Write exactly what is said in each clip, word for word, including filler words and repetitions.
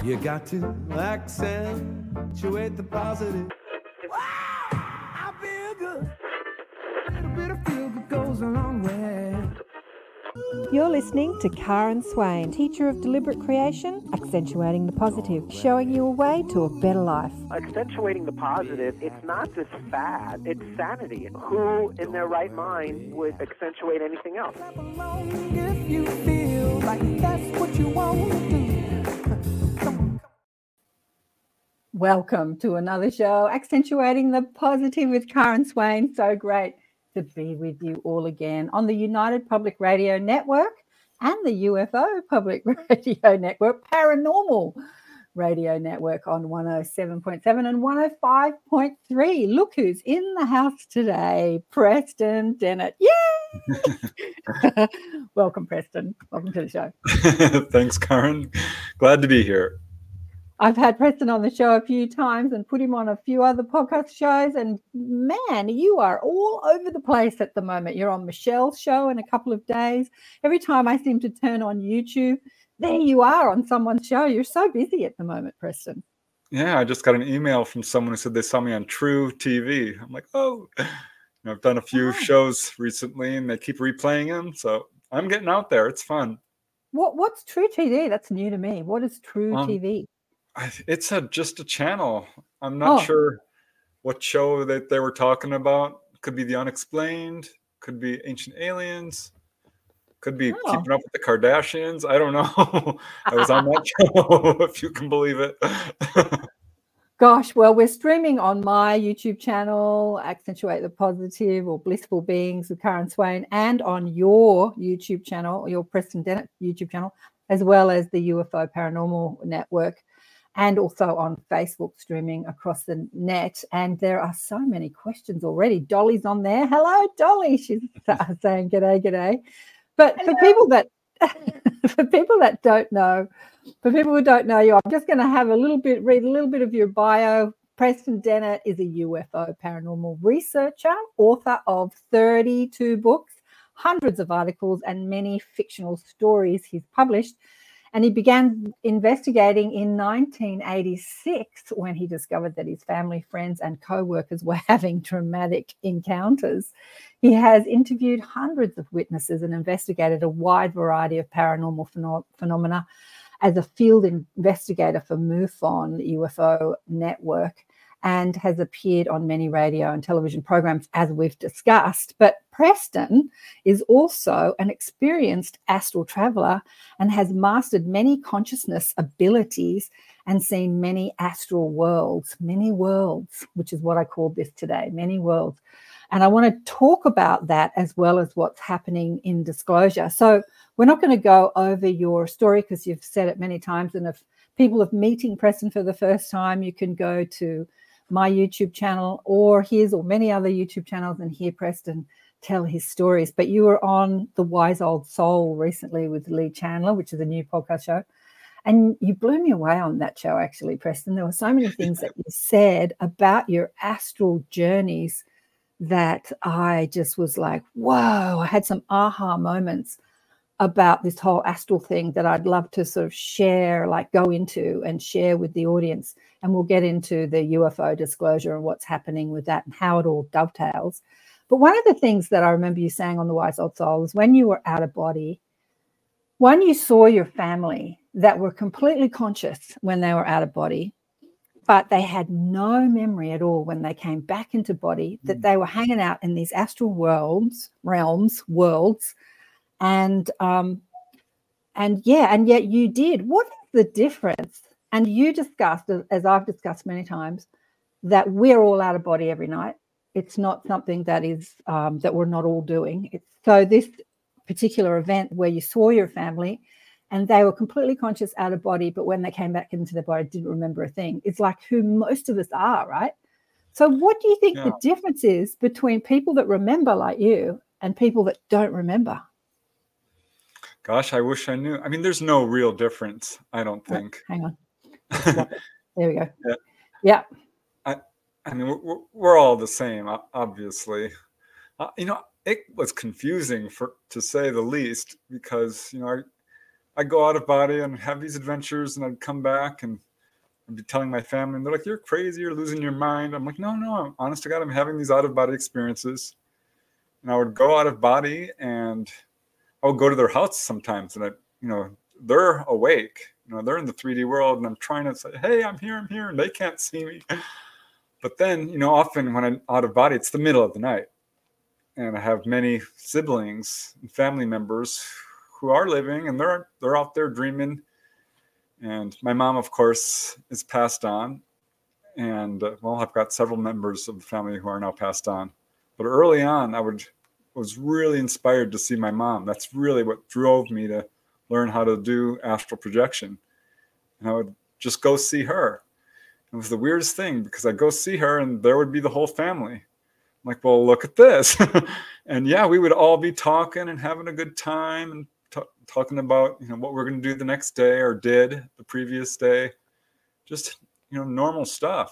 You got to accentuate the positive. Wow, I feel good. A little bit of feel good goes a long way. You're listening to Karen Swain, teacher of deliberate creation, accentuating the positive, showing you a way to a better life. Accentuating the positive, it's not just fad, it's sanity. Who in their right mind would accentuate anything else? If you feel like that's what you want to do. Welcome to another show, Accentuating the Positive with Karen Swain. So great to be with you all again on the United Public Radio Network and the U F O Public Radio Network, Paranormal Radio Network on one oh seven point seven and one oh five point three. Look who's in the house today, Preston Dennett. Yay! Welcome, Preston. Welcome to the show. Thanks, Karen. Glad to be here. I've had Preston on the show a few times and put him on a few other podcast shows. And man, you are all over the place at the moment. You're on Michelle's show in a couple of days. Every time I seem to turn on YouTube, there you are on someone's show. You're so busy at the moment, Preston. Yeah, I just got an email from someone who said they saw me on True T V. I'm like, oh, you know, I've done a few oh. shows recently and they keep replaying them. So I'm getting out there. It's fun. What What's True T V? That's new to me. What is True um, T V? It's a just a channel. I'm not oh. sure what show that they were talking about. Could be The Unexplained. Could be Ancient Aliens. Could be oh. Keeping Up with the Kardashians. I don't know. I was on that show, if you can believe it. Gosh, well, we're streaming on my YouTube channel, Accentuate the Positive or Blissful Beings with Karen Swain, and on your YouTube channel, your Preston Dennett YouTube channel, as well as the U F O Paranormal Network, and also on Facebook streaming across the net. And there are so many questions already. Dolly's on there. Hello, Dolly. She's saying g'day, g'day. But Hello. for people that for people that don't know, for people who don't know you, I'm just going to have a little bit, read a little bit of your bio. Preston Dennett is a U F O paranormal researcher, author of thirty-two books, hundreds of articles, and many fictional stories he's published. And he began investigating in nineteen eighty-six when he discovered that his family, friends, and co-workers were having traumatic encounters. He has interviewed hundreds of witnesses and investigated a wide variety of paranormal pheno- phenomena as a field investigator for MUFON, the U F O network, and has appeared on many radio and television programs, as we've discussed. But Preston is also an experienced astral traveler and has mastered many consciousness abilities and seen many astral worlds, many worlds, which is what I called this today, many worlds. And I want to talk about that as well as what's happening in disclosure. So we're not going to go over your story because you've said it many times. And if people are meeting Preston for the first time, you can go to my YouTube channel or his or many other YouTube channels and hear Preston tell his stories. But you were on The Wise Old Soul recently with Lee Chandler, which is a new podcast show. And you blew me away on that show, actually, Preston. There were so many things that you said about your astral journeys that I just was like, whoa, I had some aha moments about this whole astral thing that I'd love to sort of share, like go into and share with the audience. And we'll get into the U F O disclosure and what's happening with that and how it all dovetails. But one of the things that I remember you saying on The Wise Old Soul is when you were out of body, one, you saw your family that were completely conscious when they were out of body, but they had no memory at all when they came back into body, that they were hanging out in these astral worlds, realms, worlds, and um, and yeah, and yet you did. What is the difference? And you discussed, as I've discussed many times, that we're all out of body every night. It's not something that is um, that we're not all doing. It's, so this particular event where you saw your family and they were completely conscious out of body, but when they came back into their body, didn't remember a thing. It's like who most of us are, right? So what do you think yeah. the difference is between people that remember like you and people that don't remember? Gosh, I wish I knew. I mean, there's no real difference, I don't think. Oh, hang on. There we go. Yeah. yeah. I, I mean, we're, we're all the same, obviously. Uh, you know, it was confusing for to say the least because, you know, I, I'd go out of body and have these adventures, and I'd come back and I'd be telling my family, and they're like, "You're crazy, you're losing your mind." I'm like, no, no, I'm honest to God, I'm having these out of body experiences. And I would go out of body, and I would go to their house sometimes, and I, you know, they're awake, you know, they're in the three D world, and I'm trying to say, "Hey, I'm here, I'm here," and they can't see me. But then, you know, often when I'm out of body, it's the middle of the night, and I have many siblings and family members who are living, and they're they're out there dreaming. And my mom, of course, is passed on. And uh, well, I've got several members of the family who are now passed on. But early on, I would was really inspired to see my mom. That's really what drove me to learn how to do astral projection. And I would just go see her. It was the weirdest thing, because I'd go see her and there would be the whole family. I'm like, well, look at this. And yeah, we would all be talking and having a good time and t- talking about, you know, what we're going to do the next day or did the previous day. Just, you know, normal stuff.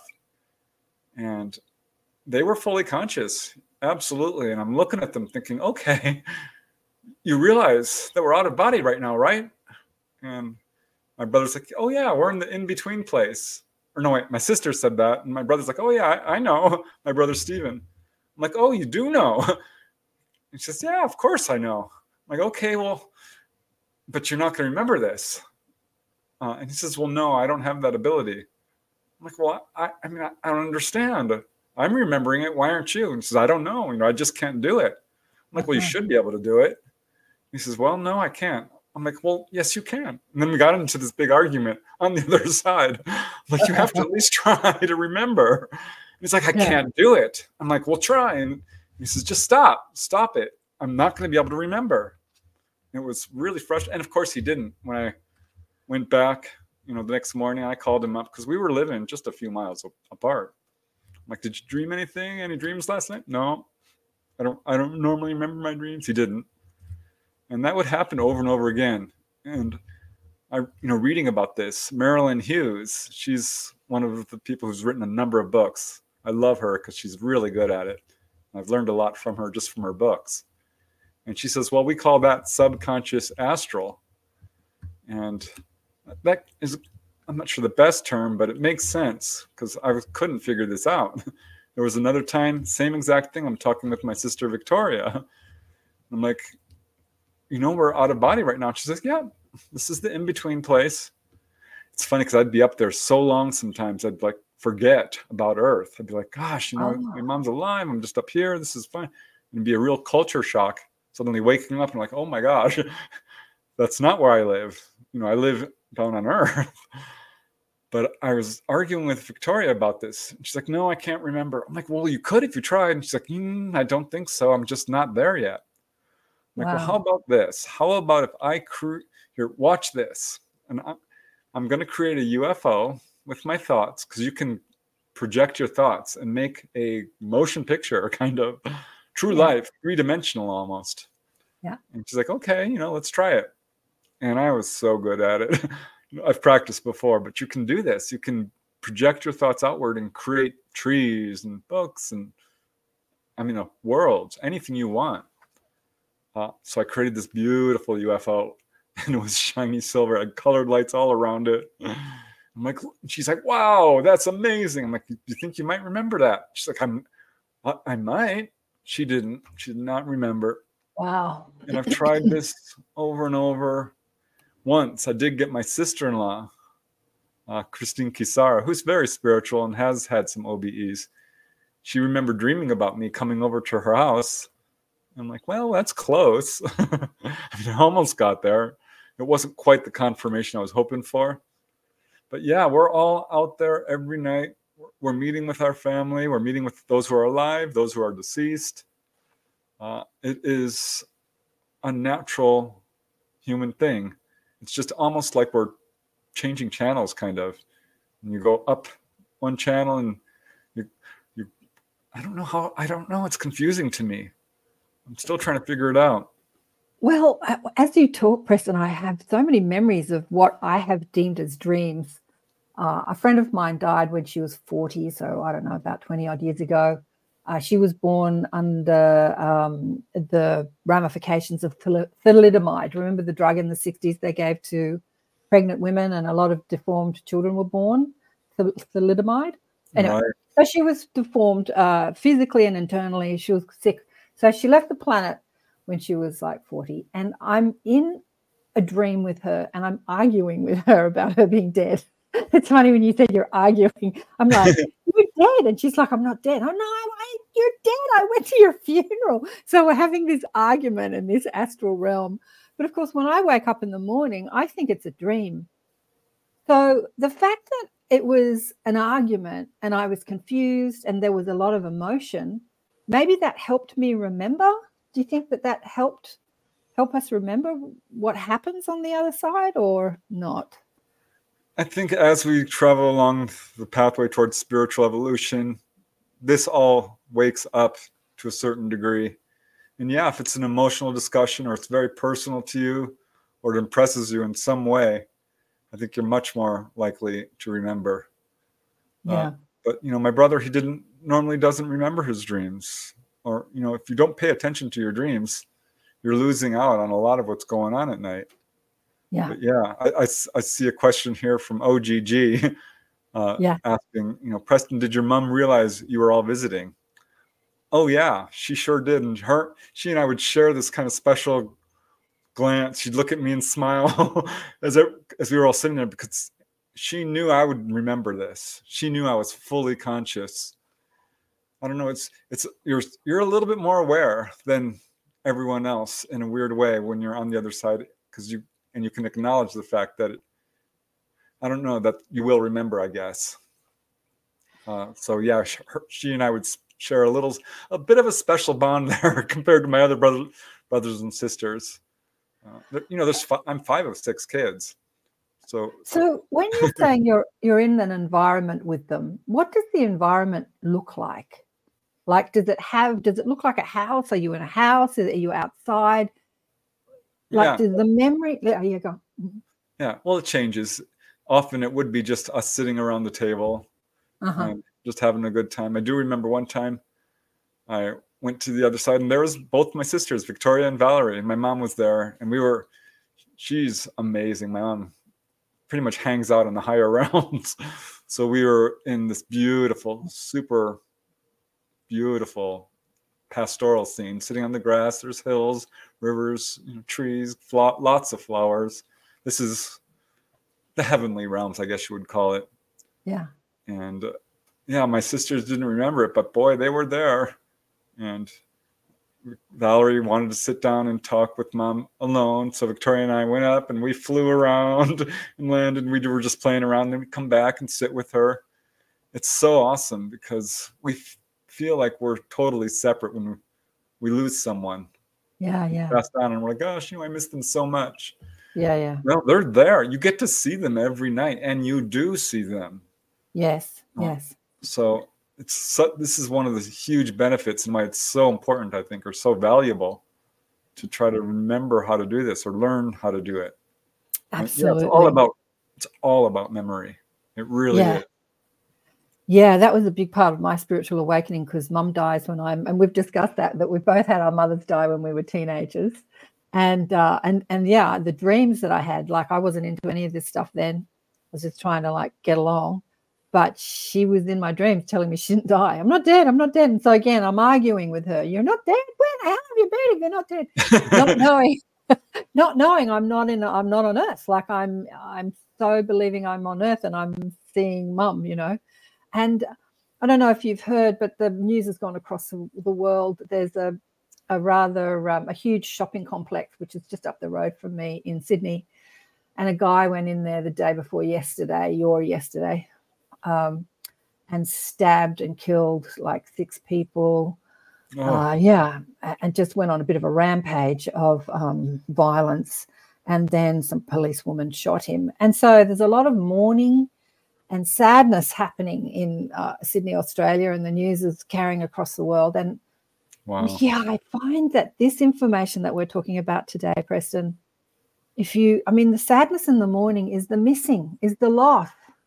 And they were fully conscious. Absolutely. And I'm looking at them thinking, okay, you realize that we're out of body right now, right? And my brother's like, oh yeah, we're in the in-between place. Or no, wait, my sister said that. And my brother's like, oh yeah, I, I know. My brother, Steven. I'm like, oh, you do know. And she says, yeah, of course I know. I'm like, okay, well, but you're not going to remember this. Uh, and he says, well, no, I don't have that ability. I'm like, well, I, I mean, I, I don't understand. I'm remembering it. Why aren't you? And he says, I don't know. You know, I just can't do it. I'm like, well, you should be able to do it. He says, well, no, I can't. I'm like, well, yes, you can. And then we got into this big argument on the other side. I'm like, you have to at least try to remember. And he's like, I yeah. can't do it. I'm like, well, try. And he says, just stop, stop it. I'm not going to be able to remember. And it was really frustrating. And of course he didn't. When I went back, you know, the next morning, I called him up because we were living just a few miles apart. I'm like, did you dream anything? Any dreams last night? No, I don't, I don't normally remember my dreams. He didn't. And that would happen over and over again. And I, you know, reading about this, Marilyn Hughes, she's one of the people who's written a number of books. I love her because she's really good at it. I've learned a lot from her just from her books. And she says, well, we call that subconscious astral. And that is, I'm not sure the best term, but it makes sense because I couldn't figure this out. There was another time, same exact thing. I'm talking with my sister, Victoria. I'm like, you know, we're out of body right now. She says, yeah, this is the in-between place. It's funny because I'd be up there so long sometimes I'd like forget about Earth. I'd be like, gosh, you know, oh. my mom's alive. I'm just up here. This is fine. And it'd be a real culture shock. Suddenly waking up and like, oh my gosh, that's not where I live. You know, I live down on Earth. But I was arguing with Victoria about this. And she's like, no, I can't remember. I'm like, well, you could if you tried. And she's like, mm, I don't think so. I'm just not there yet. I'm like, wow. Well, how about this? How about if I create, here, watch this. And I'm, I'm going to create a U F O with my thoughts, because you can project your thoughts and make a motion picture, kind of true yeah. life, three-dimensional almost. Yeah. And she's like, okay, you know, let's try it. And I was so good at it. I've practiced before, but you can do this. You can project your thoughts outward and create trees and books and, I mean, uh, worlds, anything you want. Uh, so I created this beautiful U F O, and it was shiny silver. I had colored lights all around it. I'm like, she's like, wow, that's amazing. I'm like, do you think you might remember that? She's like, I'm, I, I might. She didn't. She did not remember. Wow. And I've tried this over and over. Once I did get my sister-in-law, uh, Christine Kisara, who's very spiritual and has had some O B Es. She remembered dreaming about me coming over to her house. I'm like, well, that's close. I mean, I almost got there. It wasn't quite the confirmation I was hoping for. But yeah, we're all out there every night. We're meeting with our family. We're meeting with those who are alive, those who are deceased. Uh, it is a natural human thing. It's just almost like we're changing channels, kind of. And you go up one channel and you, you, I don't know how, I don't know. It's confusing to me. I'm still trying to figure it out. Well, as you talk, Preston, I have so many memories of what I have deemed as dreams. Uh, a friend of mine died when she was forty, so I don't know, about twenty odd years ago. Uh, she was born under um, the ramifications of thal- thalidomide. Remember the drug in the sixties they gave to pregnant women, and a lot of deformed children were born, thal- thalidomide. Anyway, Right. so she was deformed uh, physically and internally. She was sick. So she left the planet when she was like forty. And I'm in a dream with her, and I'm arguing with her about her being dead. It's funny when you said you're arguing. I'm like, you're dead. And she's like, I'm not dead. Oh, no, I, you're dead. I went to your funeral. So we're having this argument in this astral realm. But, of course, when I wake up in the morning, I think it's a dream. So the fact that it was an argument and I was confused and there was a lot of emotion, maybe that helped me remember. Do you think that that helped help us remember what happens on the other side or not? I think as we travel along the pathway towards spiritual evolution, this all wakes up to a certain degree. And yeah, if it's an emotional discussion or it's very personal to you or it impresses you in some way, I think you're much more likely to remember. Yeah. Uh, but, you know, my brother, he didn't normally doesn't remember his dreams. Or, you know, if you don't pay attention to your dreams, you're losing out on a lot of what's going on at night. Yeah. But yeah, I, I, I see a question here from O G G uh, Yeah. asking, you know, Preston, did your mom realize you were all visiting? Oh, yeah, she sure did. And her, she and I would share this kind of special glance. She'd look at me and smile as, it, as we were all sitting there because she knew I would remember this. She knew I was fully conscious. I don't know. It's, it's, you're, you're a little bit more aware than everyone else in a weird way when you're on the other side because you, and you can acknowledge the fact that, it, I don't know, that you will remember, I guess. Uh, so yeah, she, her, she and I would share a little, a bit of a special bond there compared to my other brother, brothers and sisters. Uh, you know, there's fi- I'm five of six kids. So, so when you're saying you're you're in an environment with them, what does the environment look like? Like, does it have? Does it look like a house? Are you in a house? Are you outside? Like, yeah. does the memory? There you go. Yeah. Well, it changes. Often it would be just us sitting around the table, Uh-huh. and just having a good time. I do remember one time I went to the other side, and there was both my sisters, Victoria and Valerie, and my mom was there, and we were. She's amazing. My mom pretty much hangs out in the higher realms, so we were in this beautiful, super beautiful pastoral scene, sitting on the grass. There's hills, rivers, you know, trees, flo- lots of flowers. This is the heavenly realms, I guess you would call it. Yeah. And uh, yeah, my sisters didn't remember it, but boy, they were there. And Valerie wanted to sit down and talk with mom alone. So Victoria and I went up and we flew around and landed. And we were just playing around. Then we come back and sit with her. It's so awesome because we f- feel like we're totally separate when we, we lose someone. Yeah, yeah. Pass down and we're like, gosh, you know, I miss them so much. Yeah, yeah. Well, they're there. You get to see them every night, and you do see them. Yes, Oh. yes. So it's so, this is one of the huge benefits and why it's so important, I think, or so valuable to try to remember how to do this or learn how to do it. Absolutely. Yeah, it's all about it's all about memory. It really Yeah. is. Yeah, that was a big part of my spiritual awakening because mum dies when I'm, and we've discussed that, that we both had our mothers die when we were teenagers. And, uh, and, and yeah, the dreams that I had, like I wasn't into any of this stuff then. I was just trying to like get along. But she was in my dreams telling me she didn't die. I'm not dead. I'm not dead. And so again, I'm arguing with her. You're not dead. When? How have you been if you're not dead? Not knowing, not knowing I'm not in. I'm not on Earth. Like I'm. I'm so believing I'm on Earth and I'm seeing mum. You know, and I don't know if you've heard, but the news has gone across the, the world. There's a a rather um, a huge shopping complex which is just up the road from me in Sydney, and a guy went in there the day before yesterday, your yesterday. Um, and stabbed and killed like six people. Oh. Uh, yeah, and just went on a bit of a rampage of um, violence. And then some policewoman shot him. And so there's a lot of mourning and sadness happening in uh, Sydney, Australia, and the news is carrying across the world. And Wow. yeah, I find that this information that we're talking about today, Preston, if you, I mean, the sadness in the morning is the missing, is the loss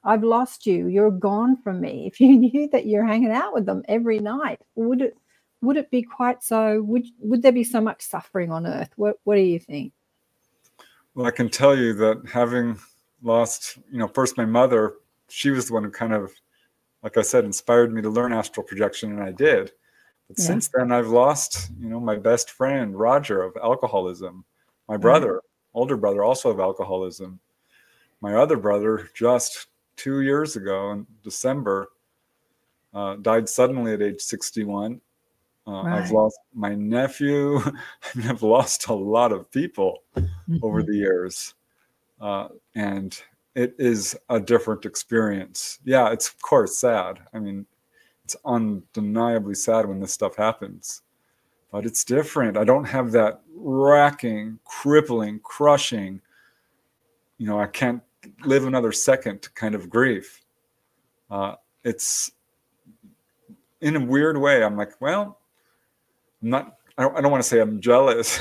I've lost you. You're gone from me. If you knew that you're hanging out with them every night, would it would it be quite so? Would would there be so much suffering on earth? What What do you think? Well, I can tell you that having lost, you know, first my mother, she was the one who kind of, like I said, inspired me to learn astral projection, and I did. But yeah. Since then, I've lost, you know, my best friend, Roger, of alcoholism. My brother, right. older brother, also of alcoholism. My other brother, just two years ago in December, uh, died suddenly at age sixty-one. Uh, right. I've lost my nephew. I've lost a lot of people mm-hmm. over the years. Uh, and it is a different experience. Yeah, it's of course sad. I mean, it's undeniably sad when this stuff happens. But it's different. I don't have that racking, crippling, crushing, you know, I can't live another second kind of grief. Uh, it's in a weird way. I'm like, well, I'm not, I don't, I don't want to say I'm jealous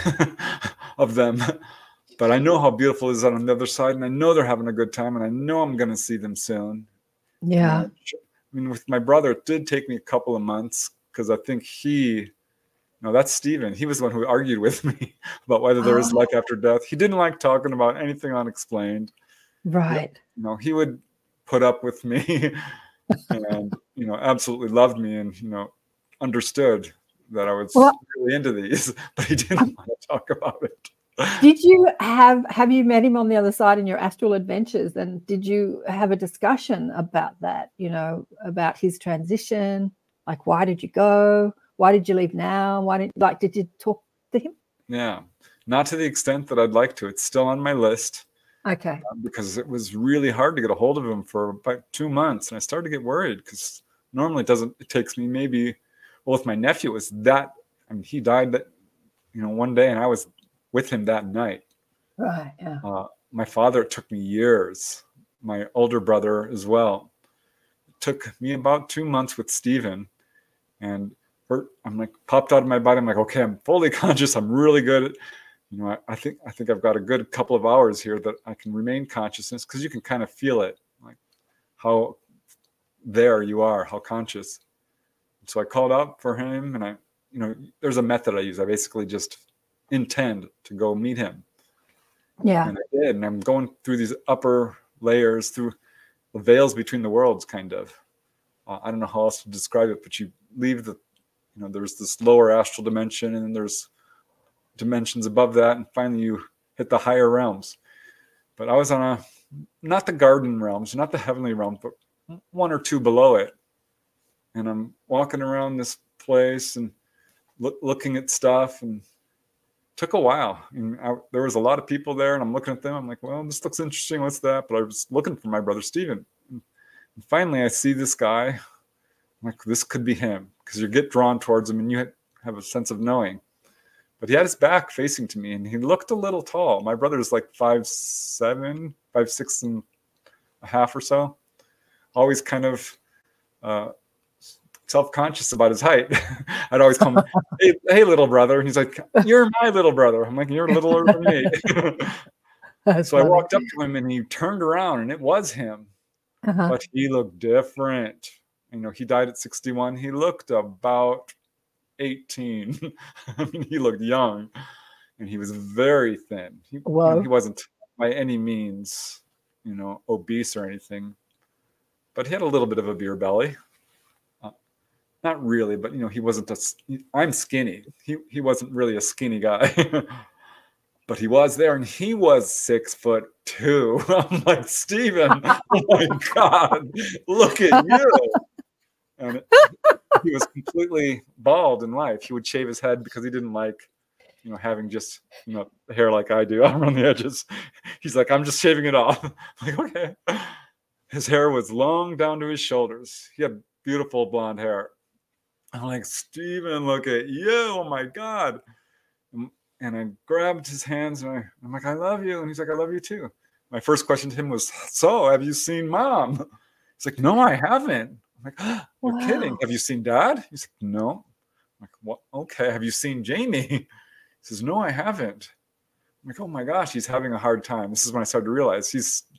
of them, but I know how beautiful it is on the other side, and I know they're having a good time, and I know I'm going to see them soon. Yeah. And I mean, with my brother, it did take me a couple of months because I think he, no, that's Stephen. He was the one who argued with me about whether there is oh. life after death. He didn't like talking about anything unexplained. Right. You know, he would put up with me and, you know, absolutely loved me and, you know, understood that I was well, really into these, but he didn't want to talk about it. Did you have, have you met him on the other side in your astral adventures? And did you have a discussion about that, you know, about his transition? Like, why did you go? Why did you leave now? Why didn't, like, did you talk to him? Yeah, not to the extent that I'd like to. It's still on my list. Okay. Uh, because it was really hard to get a hold of him for about two months. And I started to get worried because normally it doesn't, it takes me maybe, well, with my nephew, it was that, I mean, he died that, you know, one day and I was with him that night. Right, yeah. Uh, my father, it took me years. My older brother as well. It took me about two months with Stephen. And I'm like, popped out of my body. I'm like, okay, I'm fully conscious. I'm really good at, you know, I, I think I think I've got a good couple of hours here that I can remain consciousness because you can kind of feel it, like how there you are, how conscious. So I called out for him, and I, you know, there's a method I use. I basically just intend to go meet him. Yeah. And I did, and I'm going through these upper layers, through the veils between the worlds, kind of. Uh, I don't know how else to describe it, but you leave the, you know, there's this lower astral dimension, and then there's dimensions above that, and finally you hit the higher realms. But I was on a, not the garden realms, not the heavenly realm, but one or two below it. And I'm walking around this place and look, looking at stuff, and it took a while. And I, there was a lot of people there, and I'm looking at them. I'm like, well, this looks interesting. What's that? But I was looking for my brother Stephen. And finally I see this guy. I'm like, this could be him, because you get drawn towards him and you have a sense of knowing. But he had his back facing to me, and he looked a little tall. My brother's like five, seven, five, six and a half or so. Always kind of uh, self-conscious about his height. I'd always call him, hey, hey, little brother. And he's like, you're my little brother. I'm like, you're littler than me. So funny. I walked up to him, and he turned around, and it was him. Uh-huh. But he looked different. You know, he died at sixty-one. He looked about eighteen. I mean, he looked young, and he was very thin. He, you know, he wasn't by any means, you know, obese or anything, but he had a little bit of a beer belly. Uh, not really, but you know, he wasn't a. I'm skinny. He he wasn't really a skinny guy, but he was there, and he was six foot two. I'm like, Stephen, oh my God, look at you. And he was completely bald in life. He would shave his head because he didn't like, you know, having just, you know, hair like I do around the edges. He's like, I'm just shaving it off. I'm like, okay. His hair was long down to his shoulders. He had beautiful blonde hair. I'm like, Stephen, look at you. Oh my God. And I grabbed his hands, and I, I'm like, I love you. And he's like, I love you too. My first question to him was, so have you seen Mom? He's like, no, I haven't. I'm like, oh, you're wow. kidding. Have you seen Dad? He's like, no. I'm like, what? Okay. Have you seen Jamie? He says, no, I haven't. I'm like, oh my gosh, he's having a hard time. This is when I started to realize he's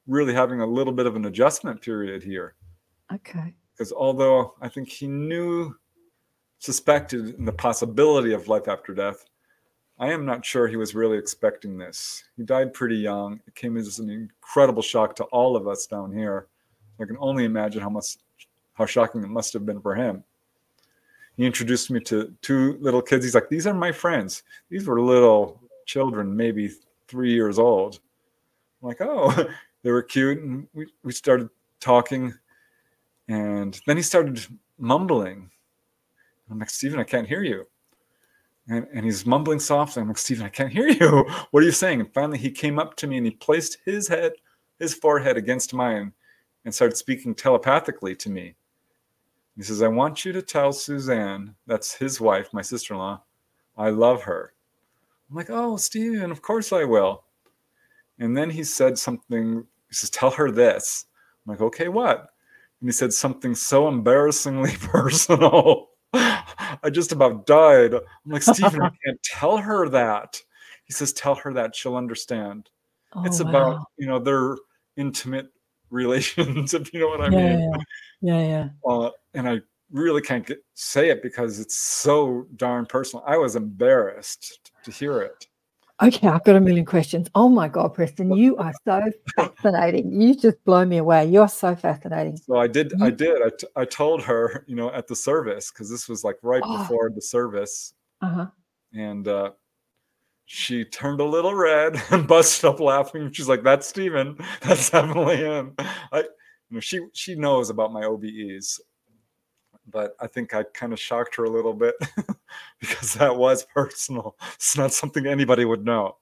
really having a little bit of an adjustment period here. Okay. Because although I think he knew, suspected in the possibility of life after death, I am not sure he was really expecting this. He died pretty young. It came as an incredible shock to all of us down here. I can only imagine how much, how shocking it must have been for him. He introduced me to two little kids. He's like, these are my friends. These were little children, maybe three years old. I'm like, oh, they were cute. And we, we started talking. And then he started mumbling. I'm like, Stephen, I can't hear you. And, and he's mumbling softly. I'm like, Stephen, I can't hear you. What are you saying? And finally he came up to me and he placed his head, his forehead against mine and started speaking telepathically to me. He says, I want you to tell Suzanne, that's his wife, my sister-in-law, I love her. I'm like, oh, Stephen, of course I will. And then he said something, he says, tell her this. I'm like, okay, what? And he said something so embarrassingly personal. I just about died. I'm like, Stephen, I can't tell her that. He says, tell her that, she'll understand. Oh, it's wow. about, you know, their intimate relations, if you know what I yeah, mean. Yeah, yeah. yeah. Uh, and I really can't get, say it because it's so darn personal. I was embarrassed to hear it. Okay, I've got a million questions. Oh my God, Preston, you are so fascinating. You just blow me away. You're so fascinating. So I did, you... I did. I, t- I told her, you know, at the service, because this was like right oh. before the service. Uh-huh. And uh, she turned a little red and busted up laughing. She's like, that's Stephen. That's definitely him. I, you know, she, she knows about my O B Es. But I think I kind of shocked her a little bit because that was personal. It's not something anybody would know.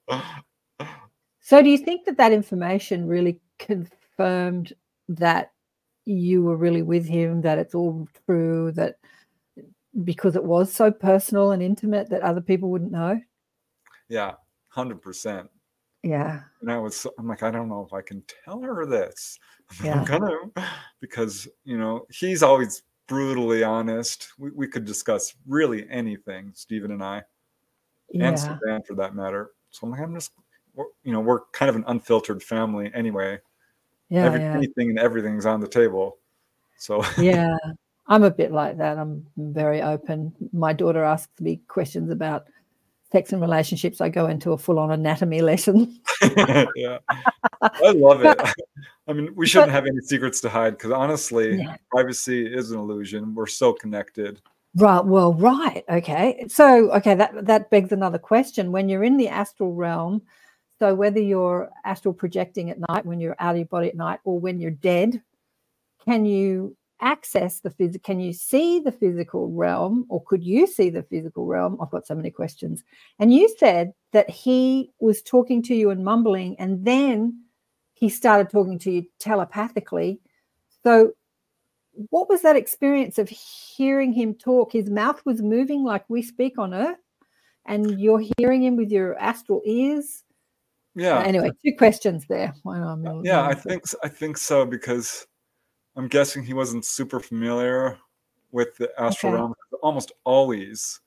So do you think that that information really confirmed that you were really with him, that it's all true, that because it was so personal and intimate that other people wouldn't know? Yeah, one hundred percent. Yeah. And I was, I'm like, I don't know if I can tell her this. Yeah. I'm gonna, because, you know, he's always brutally honest. We, we could discuss really anything, Stephen and I, yeah. and Suzanne for that matter. So I'm like, I'm just, we're, you know, we're kind of an unfiltered family anyway. Yeah, Every, yeah. Anything and everything's on the table. So yeah, I'm a bit like that. I'm very open. My daughter asks me questions about sex and relationships. I go into a full-on anatomy lesson. Yeah, I love it. I mean, we shouldn't but, have any secrets to hide because honestly, yeah. privacy is an illusion. We're so connected. Right. Well, right. Okay. So, okay, that, that begs another question. When you're in the astral realm, so whether you're astral projecting at night, when you're out of your body at night, or when you're dead, can you access the physical, can you see the physical realm, or could you see the physical realm? I've got so many questions. And you said that he was talking to you and mumbling, and then he started talking to you telepathically. So what was that experience of hearing him talk? His mouth was moving like we speak on Earth, and you're hearing him with your astral ears? Yeah. Uh, anyway, two questions there. Well, yeah, I think I think so, because I'm guessing he wasn't super familiar with the astral okay. realm. Almost always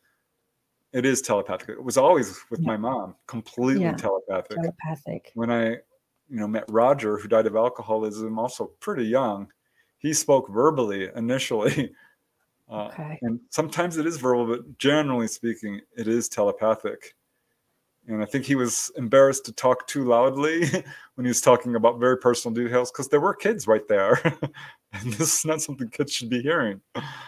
it is telepathic. It was always with yeah. my mom, completely yeah. telepathic. Telepathic. When I, you know, met Roger, who died of alcoholism, also pretty young, he spoke verbally initially. Uh, okay. And sometimes it is verbal, but generally speaking, it is telepathic. And I think he was embarrassed to talk too loudly when he was talking about very personal details, because there were kids right there. And this is not something kids should be hearing.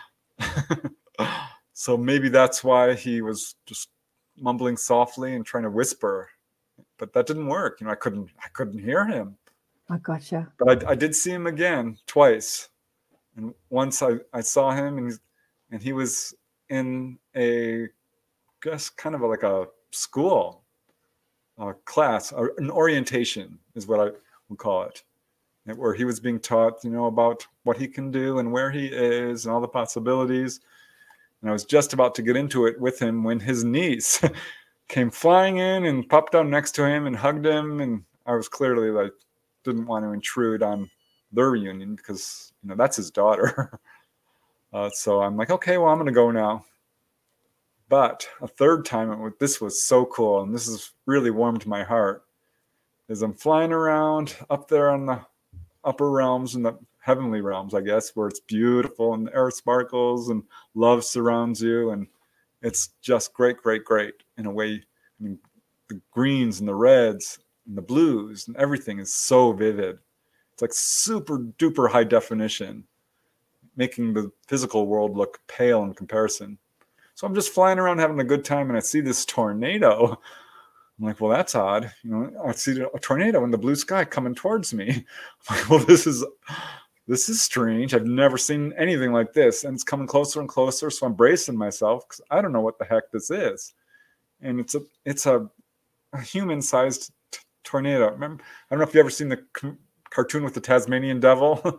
So maybe that's why he was just mumbling softly and trying to whisper. But that didn't work. You know, I couldn't I couldn't hear him. I gotcha. But I, I did see him again twice. And once I, I saw him, and, and he was in a, I guess, kind of a, like a school uh, class, or an orientation is what I would call it, where he was being taught, you know, about what he can do and where he is and all the possibilities. And I was just about to get into it with him when his niece came flying in and popped down next to him and hugged him. And I was clearly like, didn't want to intrude on their reunion because, you know, that's his daughter. uh, so I'm like, okay, well, I'm going to go now. But a third time, it, this was so cool, and this has really warmed my heart, is I'm flying around up there on the upper realms and the heavenly realms, I guess, where it's beautiful and the air sparkles and love surrounds you. And it's just great, great, great in a way. I mean, the greens and the reds and the blues and everything is so vivid. It's like super duper high definition, making the physical world look pale in comparison. So I'm just flying around having a good time, and I see this tornado. I'm like, well, that's odd. You know, I see a tornado in the blue sky coming towards me. I'm like, well, this is this is strange. I've never seen anything like this, and it's coming closer and closer. So I'm bracing myself because I don't know what the heck this is. And it's a it's a, a human-sized t- tornado. Remember, I don't know if you've ever seen the c- cartoon with the Tasmanian devil.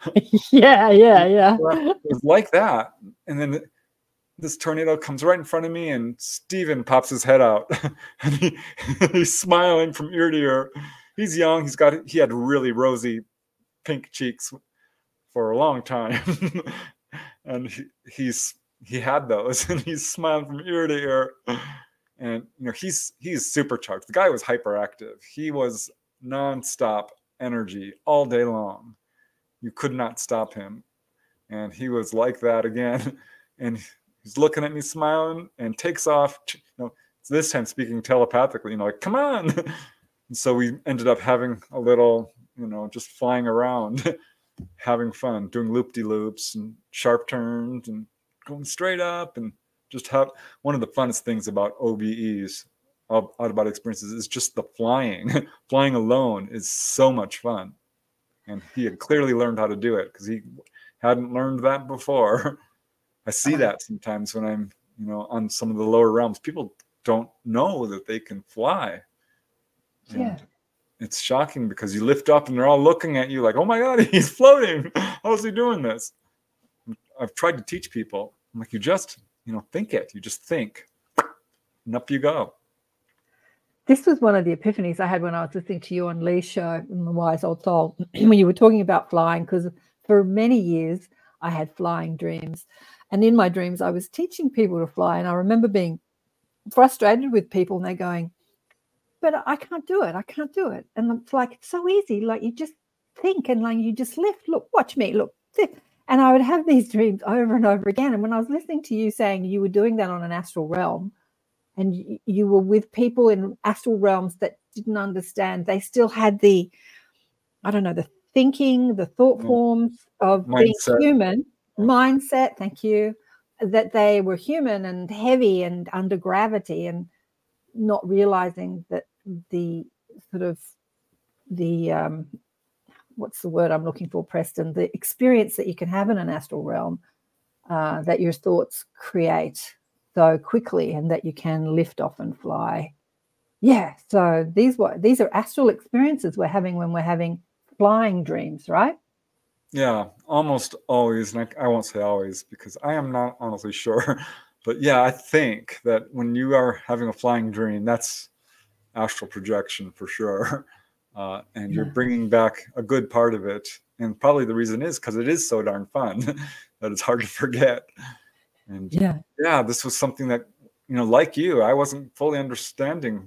yeah, yeah, yeah. It was like that, and then this tornado comes right in front of me, and Steven pops his head out, and he, he's smiling from ear to ear. He's young. He's got he had really rosy pink cheeks for a long time, and he, he's he had those, and he's smiling from ear to ear. And you know he's he's supercharged. The guy was hyperactive. He was nonstop energy all day long. You could not stop him, and he was like that again. And he's looking at me, smiling, and takes off. You know, this time speaking telepathically. You know, like, come on. And so we ended up having a little, you know, just flying around, having fun, doing loop-de-loops and sharp turns and going straight up. And just have one of the funnest things about O B Es, out of body experiences, is just the flying. Flying alone is so much fun. And he had clearly learned how to do it because he hadn't learned that before. I see that sometimes when I'm, you know, on some of the lower realms. People don't know that they can fly. And Yeah. it's shocking because you lift up and they're all looking at you like, oh my God, he's floating. How's he doing this? I've tried to teach people. I'm like, you just, you know, think it. You just think. And up you go. This was one of the epiphanies I had when I was listening to you on Lee's show, in The Wise Old Soul, when you were talking about flying, because for many years I had flying dreams. And in my dreams, I was teaching people to fly. And I remember being frustrated with people and they're going, but I can't do it. I can't do it. And it's like, it's so easy. Like you just think and like you just lift. Look, watch me. Look. And I would have these dreams over and over again. And when I was listening to you saying you were doing that on an astral realm, and you, you were with people in astral realms that didn't understand, they still had the, I don't know, the thinking, the thought forms of Mindset. being human, mindset, thank you, that they were human and heavy and under gravity, and not realizing that the sort of the, um, what's the word I'm looking for, Preston, the experience that you can have in an astral realm, uh, that your thoughts create so quickly and that you can lift off and fly. Yeah, so these were these are astral experiences we're having when we're having flying dreams, right? Yeah, almost always. And I, I won't say always because I am not honestly sure. But yeah, I think that when you are having a flying dream, that's astral projection for sure. Uh, and you're bringing back a good part of it. And probably the reason is because it is so darn fun that it's hard to forget. And yeah, yeah, this was something that, you know, like you, I wasn't fully understanding.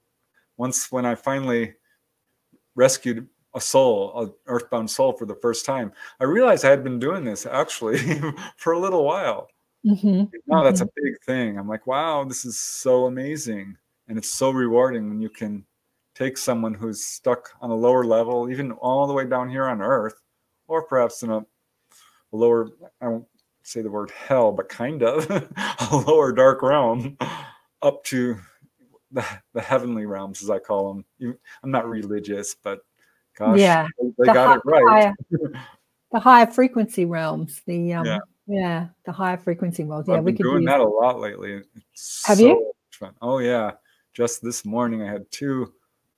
Once when I finally rescued a soul, an earthbound soul for the first time, I realized I had been doing this actually for a little while. mm-hmm. Now that's mm-hmm. a big thing. I'm like, wow, this is so amazing. And it's so rewarding when you can take someone who's stuck on a lower level, even all the way down here on Earth, or perhaps in a lower, I won't say the word hell, but kind of a lower dark realm, up to the, the heavenly realms, as I call them. I'm not religious, but gosh, yeah, they, they the got hi- it right. Higher, the higher frequency realms, the um, Yeah. yeah, the higher frequency worlds. Yeah, I've we been could doing use... that a lot lately. It's Have so you? much fun. Oh yeah, just this morning I had two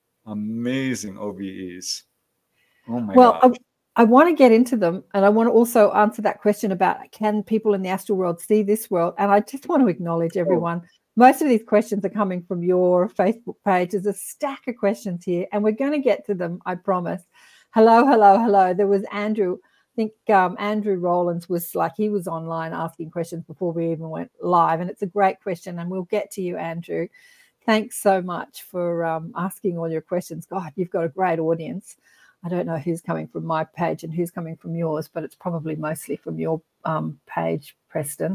amazing O B Es. Oh my well, god. I, I want to get into them, and I want to also answer that question about can people in the astral world see this world? And I just want to acknowledge everyone. Oh. Most of these questions are coming from your Facebook page. There's a stack of questions here, and we're going to get to them, I promise. Hello, hello, hello. There was Andrew. I think um, Andrew Rollins was like, he was online asking questions before we even went live. And it's a great question, and we'll get to you, Andrew. Thanks so much for um, asking all your questions. God, you've got a great audience. I don't know who's coming from my page and who's coming from yours, but it's probably mostly from your um, page, Preston.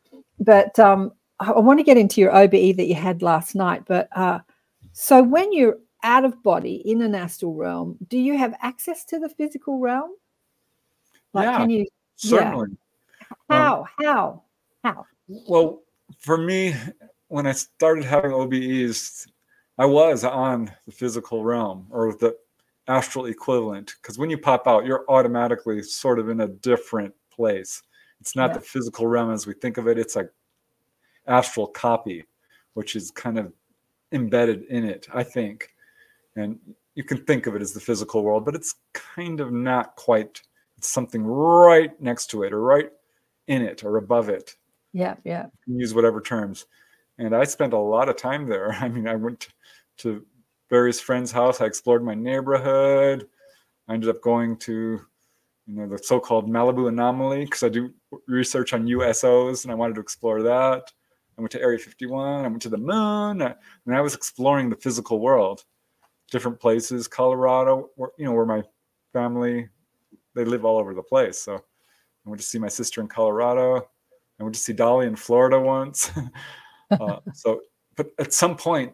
But um, I, I want to get into your O B E that you had last night. But uh, so when you're out of body in an astral realm, do you have access to the physical realm? Like, yeah, can you? certainly. Yeah. How? Um, How? How? Well, for me, when I started having O B Es, I was on the physical realm or the astral equivalent, because when you pop out, you're automatically sort of in a different place. It's not yeah. the physical realm as we think of it. It's like astral copy, which is kind of embedded in it, I think. And you can think of it as the physical world, but it's kind of not quite. It's something right next to it or right in it or above it. Yeah, yeah. You can use whatever terms. And I spent a lot of time there. I mean, I went to various friends' house. I explored my neighborhood. I ended up going to, you know, the so-called Malibu anomaly because I do research on U S Os and I wanted to explore that. I went to Area fifty-one. I went to the moon. I, and I was exploring the physical world, different places, Colorado, where, you know, where my family, they live all over the place. So I went to see my sister in Colorado. I went to see Dolly in Florida once. uh, so, but at some point,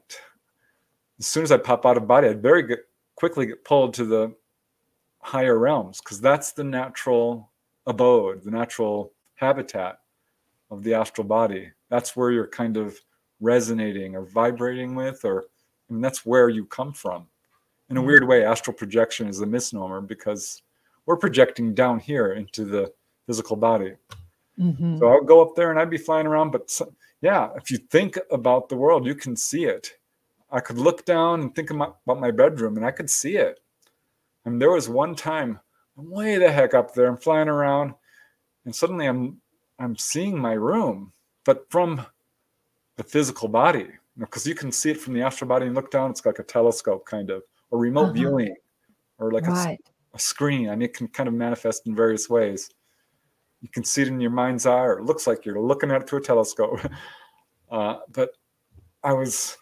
as soon as I pop out of body, I'd very get, quickly get pulled to the higher realms because that's the natural abode, the natural habitat of the astral body. That's where you're kind of resonating or vibrating with, or I mean, that's where you come from. In a weird way, astral projection is a misnomer because we're projecting down here into the physical body. Mm-hmm. So I'll go up there and I'd be flying around. But so, yeah, if you think about the world, you can see it. I could look down and think about my bedroom and I could see it. And there was one time, I'm way the heck up there, I'm flying around and suddenly I'm I'm seeing my room, but from the physical body, because you, know, you can see it from the astral body and look down, it's like a telescope kind of, or remote uh-huh. viewing, or like right. a, a screen. I mean, it can kind of manifest in various ways. You can see it in your mind's eye, or it looks like you're looking at it through a telescope. uh, but I was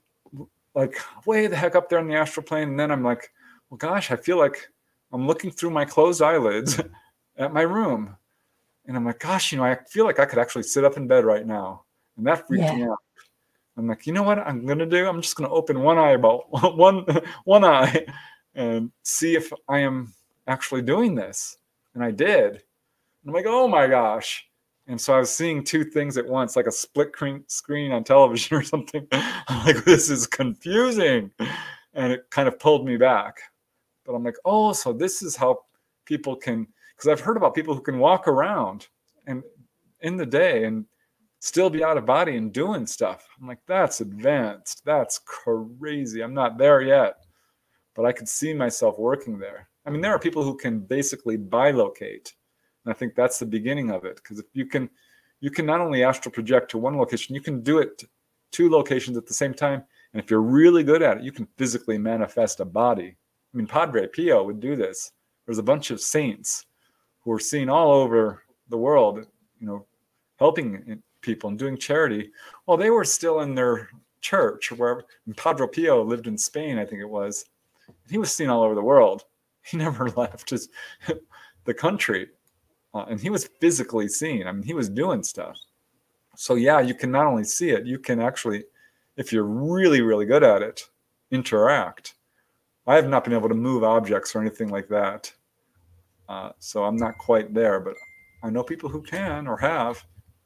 like way the heck up there in the astral plane. And then I'm like, well, gosh, I feel like I'm looking through my closed eyelids at my room. And I'm like, gosh, you know, I feel like I could actually sit up in bed right now. And that freaked yeah. me out. I'm like, you know what I'm going to do? I'm just going to open one eyeball, one, one eye and see if I am actually doing this. And I did. And I'm like, oh my gosh. And so I was seeing two things at once, like a split screen on television or something. I'm like, this is confusing. And it kind of pulled me back. But I'm like, oh, so this is how people can, because I've heard about people who can walk around and in the day and still be out of body and doing stuff. I'm like, that's advanced. That's crazy. I'm not there yet. But I could see myself working there. I mean, there are people who can basically bilocate. And I think that's the beginning of it. Because if you can, you can not only astral project to one location, you can do it to two locations at the same time. And if you're really good at it, you can physically manifest a body. I mean, Padre Pio would do this. There's a bunch of saints who are seen all over the world, you know, helping people and doing charity. Well, they were still in their church, or wherever. And Padre Pio lived in Spain, I think it was. He was seen all over the world. He never left his the country, uh, and he was physically seen. I mean, he was doing stuff. So yeah, you can not only see it, you can actually, if you're really, really good at it, interact. I have not been able to move objects or anything like that. Uh, so I'm not quite there, but I know people who can or have.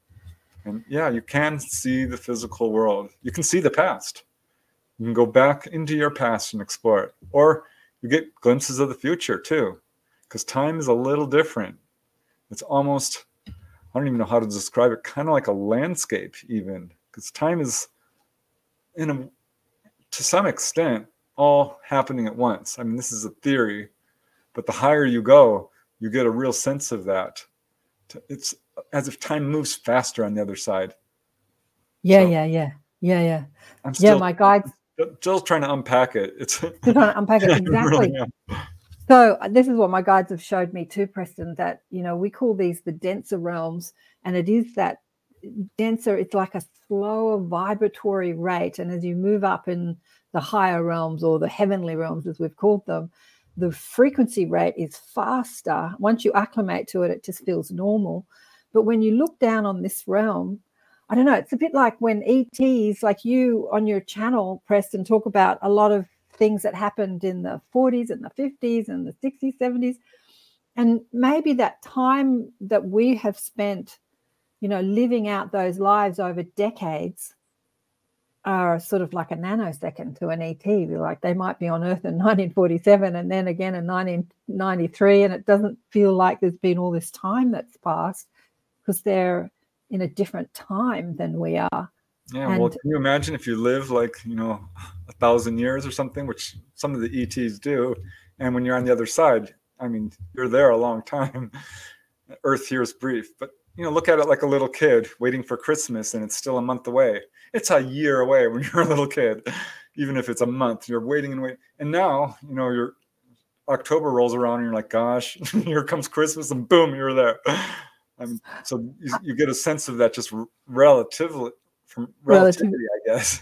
And yeah, you can see the physical world. You can see the past. You can go back into your past and explore it. Or you get glimpses of the future too, because time is a little different. It's almost, I don't even know how to describe it, kind of like a landscape even, because time is, in a, to some extent, all happening at once. I mean, this is a theory, but the higher you go, you get a real sense of that. It's as if time moves faster on the other side. Yeah, so yeah, yeah, yeah, yeah. I'm still, yeah, my guides. Still trying to unpack it. It's still trying to unpack it, exactly. Really so this is what my guides have showed me too, Preston, that, you know, we call these the denser realms, and it is that denser, it's like a slower vibratory rate. And as you move up in the higher realms, or the heavenly realms as we've called them, the frequency rate is faster. Once you acclimate to it, it just feels normal. But when you look down on this realm, I don't know, it's a bit like when E Ts, like you on your channel, Preston, talk about a lot of things that happened in the forties and the fifties and the sixties, seventies. And maybe that time that we have spent, you know, living out those lives over decades are sort of like a nanosecond to an E T. Like they might be on Earth in nineteen forty-seven and then again in nineteen ninety-three, and it doesn't feel like there's been all this time that's passed because they're in a different time than we are. Yeah, and, well, can you imagine if you live like, you know, a thousand years or something, which some of the E Ts do, and when you're on the other side, I mean, you're there a long time. Earth here is brief, but you know, look at it like a little kid waiting for Christmas and it's still a month away. It's a year away when you're a little kid, even if it's a month, you're waiting and waiting. And now, you know, your October rolls around and you're like, gosh, here comes Christmas, and boom, you're there. I mean, so you, you get a sense of that just relatively from relativity, I guess.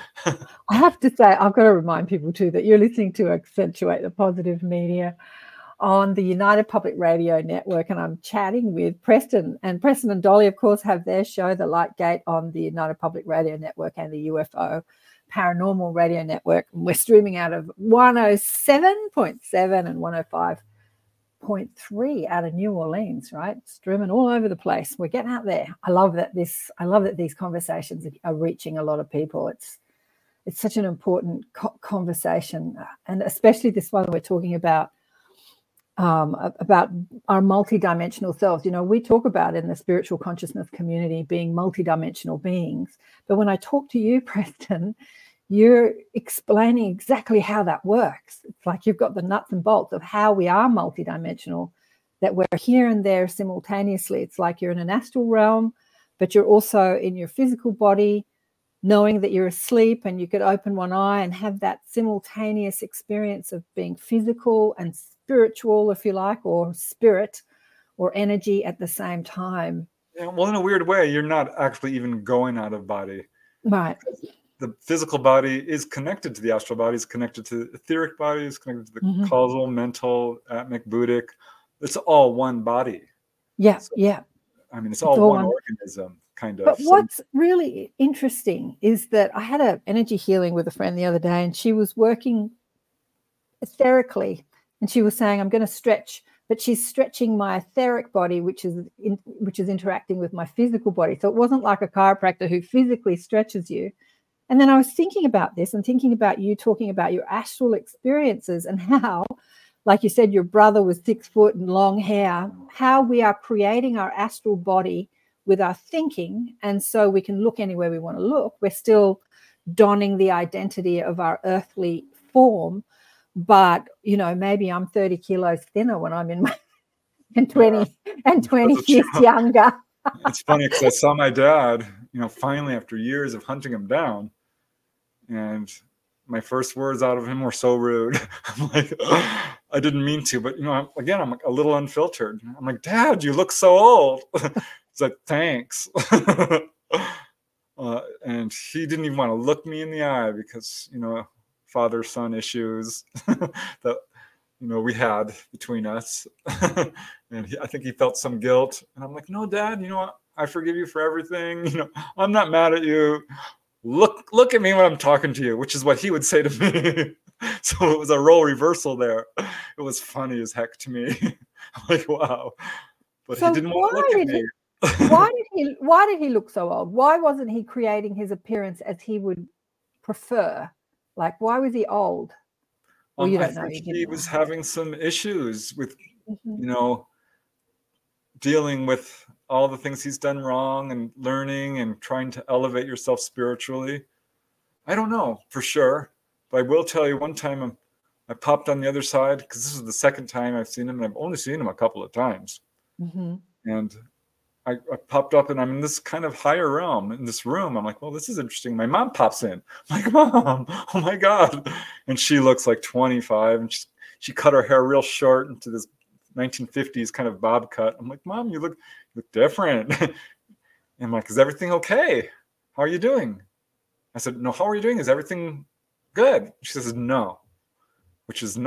I have to say, I've got to remind people too that you're listening to Accentuate the Positive Media on the United Public Radio Network, and I'm chatting with Preston. And Preston and Dolly, of course, have their show, The Light Gate, on the United Public Radio Network and the U F O Paranormal Radio Network. And we're streaming out of one oh seven point seven and one oh five point three out of New Orleans, right? Streaming all over the place. We're getting out there. I love that this. I love that these conversations are reaching a lot of people. It's it's such an important co- conversation, and especially this one we're talking about. Um, about our multidimensional selves. You know, we talk about in the spiritual consciousness community being multidimensional beings. But when I talk to you, Preston, you're explaining exactly how that works. It's like you've got the nuts and bolts of how we are multidimensional, that we're here and there simultaneously. It's like you're in an astral realm, but you're also in your physical body, knowing that you're asleep, and you could open one eye and have that simultaneous experience of being physical and spiritual, if you like, or spirit or energy at the same time. Yeah, well, in a weird way, you're not actually even going out of body. Right. The physical body is connected to the astral body, is connected to the etheric body, is connected to the mm-hmm. causal, mental, atmic, buddhic. It's all one body. Yeah, so, yeah. I mean, it's all, it's all one, one organism, kind of. But so, what's really interesting is that I had an energy healing with a friend the other day, and she was working etherically. And she was saying, I'm going to stretch, but she's stretching my etheric body, which is in, which is interacting with my physical body. So it wasn't like a chiropractor who physically stretches you. And then I was thinking about this and thinking about you talking about your astral experiences and how, like you said, your brother was six foot and long hair, how we are creating our astral body with our thinking. And so we can look anywhere we want to look. We're still donning the identity of our earthly form. But, you know, maybe I'm thirty kilos thinner when I'm in my and twenty yeah. and twenty years younger. It's funny because I saw my dad, you know, finally after years of hunting him down. And my first words out of him were so rude. I'm like, oh, I didn't mean to. But, you know, I'm, again, I'm a little unfiltered. I'm like, Dad, you look so old. He's like, thanks. uh, and he didn't even want to look me in the eye because, you know, father-son issues that, you know, we had between us. And he, I think he felt some guilt. And I'm like, no, Dad, you know what? I forgive you for everything. You know, I'm not mad at you. Look, look at me when I'm talking to you, which is what he would say to me. So it was a role reversal there. It was funny as heck to me. I'm like, wow. But so he didn't want to look at me. He, why did he why did he look so old? Why wasn't he creating his appearance as he would prefer? Like, why was he old? Well, um, you don't I know. think You he know. was having some issues with, mm-hmm. you know, dealing with all the things he's done wrong and learning and trying to elevate yourself spiritually. I don't know for sure, but I will tell you one time I'm, I popped on the other side because this is the second time I've seen him, and I've only seen him a couple of times. Mm-hmm. And I, I popped up and I'm in this kind of higher realm in this room. I'm like, well, this is interesting. My mom pops in. I'm like, Mom, oh my God. And she looks like twenty-five, and she, she cut her hair real short into this nineteen fifties kind of bob cut. I'm like, Mom, you look, you look different. And I'm like, is everything okay? How are you doing? I said, no, how are you doing? Is everything good? She says, no, which is not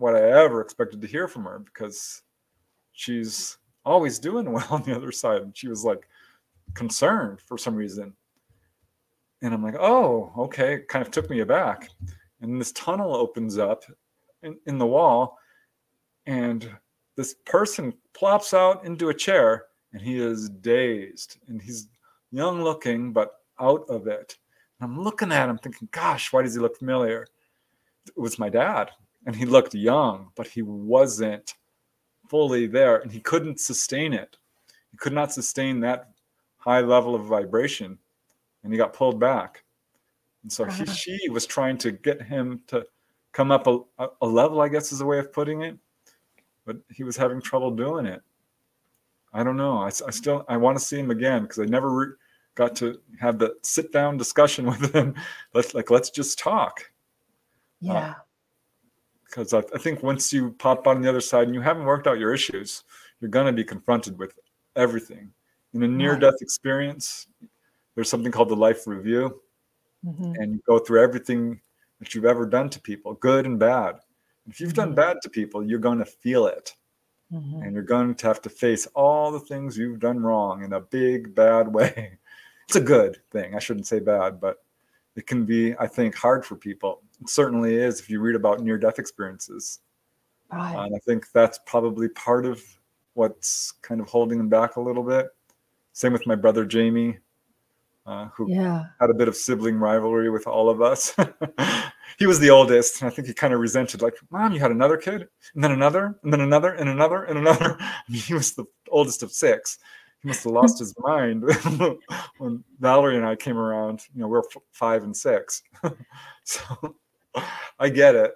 what I ever expected to hear from her, because she's always doing well on the other side. And she was like concerned for some reason. And I'm like, oh, okay. It kind of took me aback. And this tunnel opens up in, in the wall, and this person plops out into a chair, and he is dazed, and he's young looking, but out of it. And I'm looking at him thinking, gosh, why does he look familiar? It was my dad, and he looked young, but he wasn't fully there, and he couldn't sustain it. He could not sustain that high level of vibration, and he got pulled back. And so he, she was trying to get him to come up a, a level, I guess is a way of putting it, but he was having trouble doing it. I don't know. I, I still, I want to see him again, because I never re- got to have the sit down discussion with him. Let's like, let's just talk. Yeah. Because uh, I, I think once you pop on the other side and you haven't worked out your issues, you're going to be confronted with everything. In a near-death right. experience, there's something called the life review. Mm-hmm. And you go through everything that you've ever done to people, good and bad. If you've mm-hmm. done bad to people, you're going to feel it. Mm-hmm. And you're going to have to face all the things you've done wrong in a big, bad way. It's a good thing. I shouldn't say bad, but it can be, I think, hard for people. It certainly is if you read about near-death experiences. Right. Uh, and I think that's probably part of what's kind of holding them back a little bit. Same with my brother, Jamie. Uh, who yeah. had a bit of sibling rivalry with all of us. He was the oldest, and I think he kind of resented, like, Mom, you had another kid, and then another, and then another, and another, and another. I mean, he was the oldest of six. He must have lost his mind when Valerie and I came around. You know, we're f- five and six. So I get it.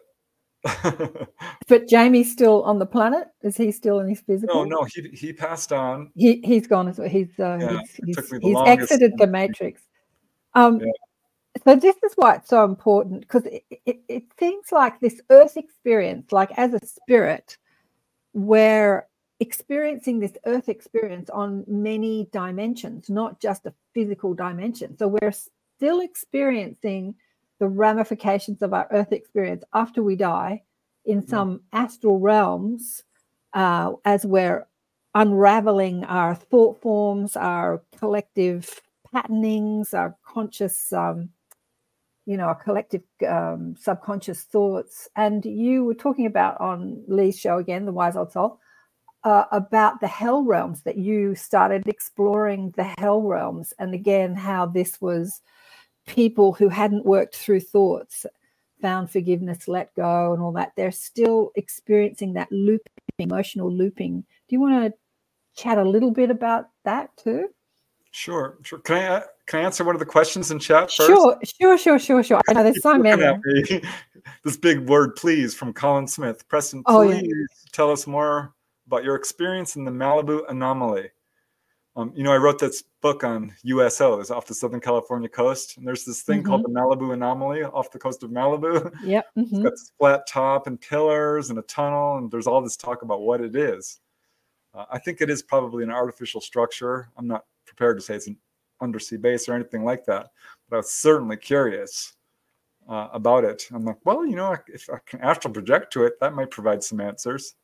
But Jamie's still on the planet? Is he still in his physical? No, no, he he passed on. He he's gone as well. He's uh, yeah, he's, he's, he's exited the matrix. Um, yeah. So this is why it's so important, because it, it, it seems like this Earth experience, like as a spirit, we're experiencing this Earth experience on many dimensions, not just a physical dimension. So we're still experiencing the ramifications of our Earth experience after we die in some astral realms, uh, as we're unraveling our thought forms, our collective patternings, our conscious, um, you know, our collective um, subconscious thoughts. And you were talking about on Lee's show again, The Wise Old Soul, uh, about the hell realms, that you started exploring the hell realms. And again, how this was people who hadn't worked through thoughts, found forgiveness, let go, and all that. They're still experiencing that looping, emotional looping. Do you want to chat a little bit about that too? Sure, sure. Can I can I answer one of the questions in chat first? Sure, sure, sure, sure, sure. I know there's so many. This big word, please, from Colin Smith. Preston, please oh, yeah. tell us more about your experience in the Malibu anomaly. Um, you know, I wrote this book on U S Os off the Southern California coast, and there's this thing mm-hmm. called the Malibu anomaly off the coast of Malibu. Yep. Mm-hmm. It's got this flat top and pillars and a tunnel, and there's all this talk about what it is. Uh, I think it is probably an artificial structure. I'm not prepared to say it's an undersea base or anything like that, but I was certainly curious uh, about it. I'm like, well, you know, if I can astral project to it, that might provide some answers.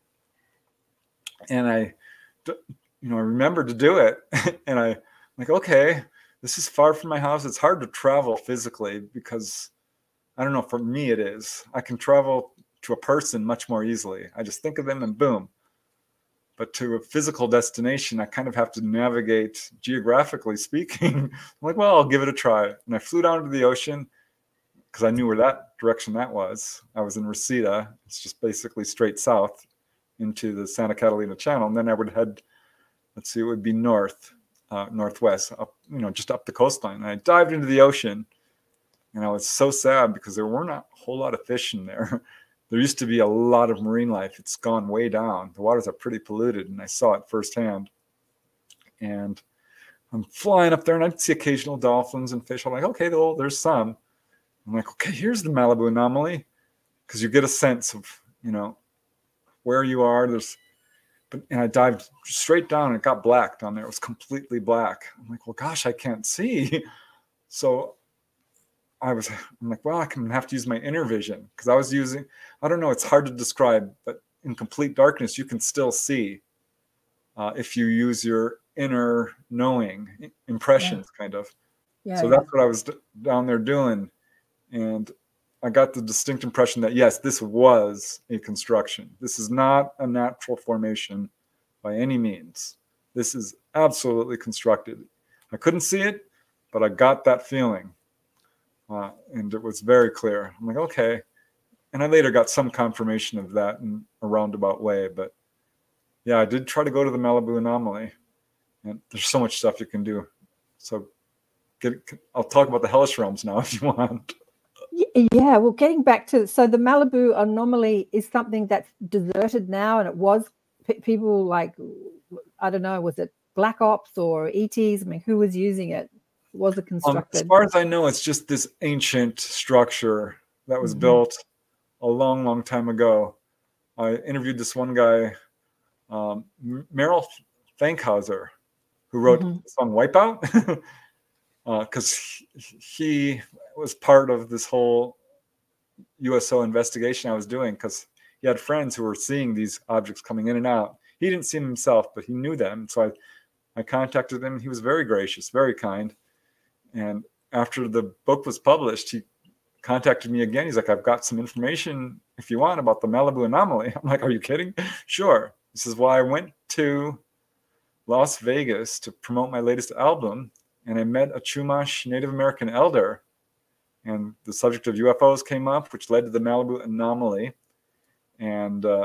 And I, you know, I remembered to do it, and I, I'm like, okay, this is far from my house. It's hard to travel physically because, I don't know, for me it is. I can travel to a person much more easily. I just think of them and boom. But to a physical destination, I kind of have to navigate, geographically speaking. I'm like, well, I'll give it a try. And I flew down to the ocean because I knew where that direction that was. I was in Reseda. It's just basically straight south into the Santa Catalina Channel. And then I would head, let's see, it would be north, uh, northwest, up, you know, just up the coastline. And I dived into the ocean, and I was so sad because there were not a whole lot of fish in there. There used to be a lot of marine life. It's gone way down. The waters are pretty polluted, and I saw it firsthand. And I'm flying up there, and I'd see occasional dolphins and fish. I'm like, okay, well, there's some. I'm like, okay, here's the Malibu anomaly, because you get a sense of, you know, where you are. There's, but and I dived straight down, and it got black down there. It was completely black. I'm like, well, gosh, I can't see. So I was, I'm like, well, I'm going to have to use my inner vision because I was using, I don't know, it's hard to describe, but in complete darkness, you can still see uh, if you use your inner knowing impressions, yeah. kind of. Yeah, so yeah. that's what I was d- down there doing. And I got the distinct impression that, yes, this was a construction. This is not a natural formation by any means. This is absolutely constructed. I couldn't see it, but I got that feeling. Uh, and it was very clear. I'm like, okay. And I later got some confirmation of that in a roundabout way. But yeah, I did try to go to the Malibu anomaly. And there's so much stuff you can do. So get, I'll talk about the hellish realms now if you want. Yeah, well, getting back to, so the Malibu anomaly is something that's deserted now, and it was p- people like, I don't know, was it Black Ops or E Ts? I mean, who was using it? Was it constructed? Um, as far as I know, it's just this ancient structure that was mm-hmm. built a long, long time ago. I interviewed this one guy, um, Merrill Fankhauser, who wrote mm-hmm. the song Wipeout, because uh, he, he was part of this whole U S O investigation I was doing, because he had friends who were seeing these objects coming in and out. He didn't see them himself, but he knew them. So I, I contacted him. He was very gracious, very kind. And after the book was published, he contacted me again. He's like, I've got some information if you want about the Malibu anomaly. I'm like, are you kidding? Sure. This is why I went to Las Vegas to promote my latest album. And I met a Chumash Native American elder. And the subject of U F Os came up, which led to the Malibu anomaly. And uh,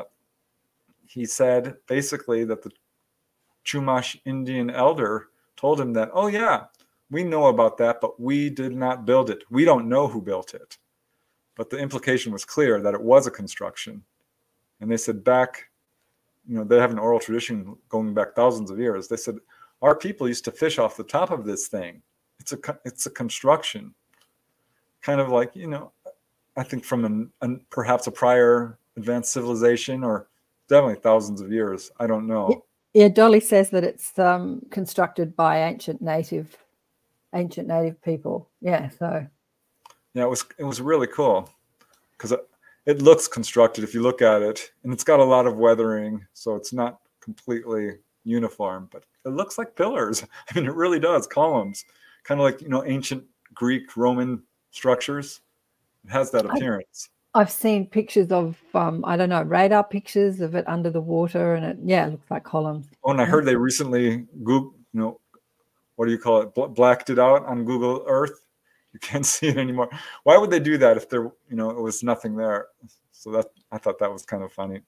he said basically that the Chumash Indian elder told him that, oh, yeah, we know about that, but we did not build it. We don't know who built it. But the implication was clear that it was a construction. And they said back, you know, they have an oral tradition going back thousands of years. They said, our people used to fish off the top of this thing. It's a, it's a construction. Kind of like, you know, I think from an, an perhaps a prior advanced civilization, or definitely thousands of years. I don't know. Yeah, Dolly says that it's um, constructed by ancient native ancient native people. Yeah, so yeah, it was it was really cool because it, it looks constructed if you look at it, and it's got a lot of weathering, so it's not completely uniform, but it looks like pillars. I mean, it really does. Columns, kind of like, you know, ancient Greek, Roman structures. It has that appearance. I, I've seen pictures of um, I don't know, radar pictures of it under the water, and it yeah, it looks like columns. Oh, and I heard they recently Google, you know, what do you call it? Blacked it out on Google Earth. You can't see it anymore. Why would they do that if there, you know, it was nothing there? So that, I thought that was kind of funny.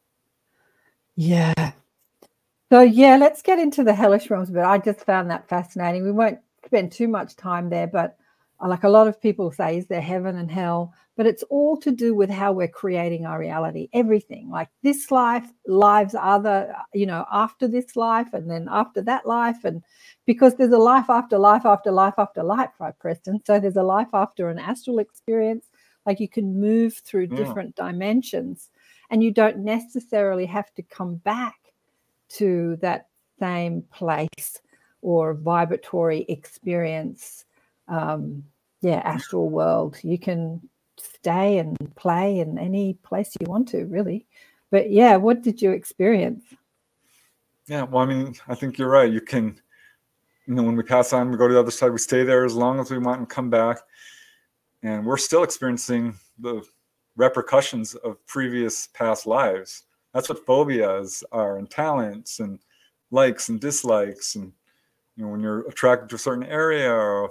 Yeah. So yeah, let's get into the hellish realms a bit. I just found that fascinating. We won't spend too much time there, but like a lot of people say, is there heaven and hell? But it's all to do with how we're creating our reality. Everything, like this life, lives other, you know, after this life, and then after that life, and because there's a life after life after life after life, right, Preston? So there's a life after an astral experience. Like you can move through Yeah. different dimensions, and you don't necessarily have to come back to that same place or vibratory experience. Um, yeah, astral world. You can stay and play in any place you want to, really. But yeah, what did you experience? Yeah, well, I mean, I think you're right. You can, you know, when we pass on, we go to the other side, we stay there as long as we want and come back. And we're still experiencing the repercussions of previous past lives. That's what phobias are, and talents, and likes and dislikes. And, you know, when you're attracted to a certain area or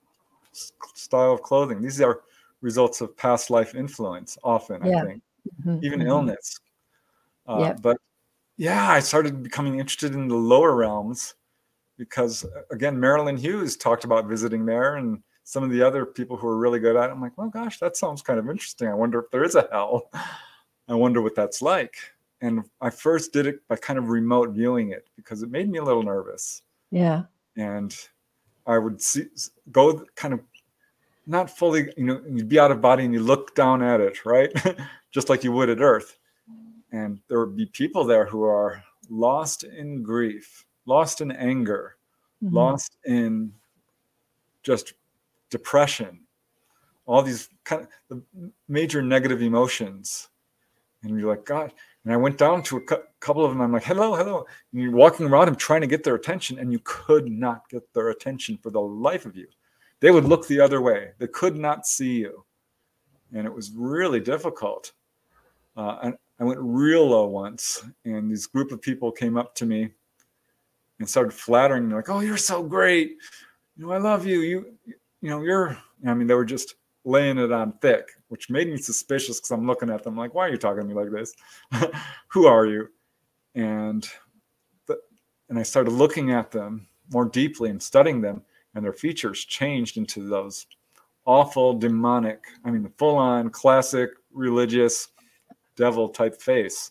style of clothing, these are results of past life influence often, yeah. I think. Mm-hmm. Even mm-hmm. illness. Uh, yep. But yeah, I started becoming interested in the lower realms because, again, Marilyn Hughes talked about visiting there, and some of the other people who were really good at it. I'm like, oh gosh, that sounds kind of interesting. I wonder if there is a hell. I wonder what that's like. And I first did it by kind of remote viewing it because it made me a little nervous. Yeah. And I would see, go kind of not fully, you know, you'd be out of body and you look down at it, right? Just like you would at Earth. And there would be people there who are lost in grief, lost in anger, mm-hmm. lost in just depression, all these kind of the major negative emotions. And you're like, God. And I went down to a cu- couple of them. I'm like, hello, hello. And you're walking around them trying to get their attention, and you could not get their attention for the life of you. They would look the other way. They could not see you. And it was really difficult. Uh, and I went real low once, and this group of people came up to me and started flattering me, like, oh, you're so great. You know, I love you. You, you know, you're, I mean, they were just laying it on thick, which made me suspicious because I'm looking at them like, why are you talking to me like this? Who are you? And the, and I started looking at them more deeply and studying them, and their features changed into those awful demonic, I mean, the full-on classic religious devil type face.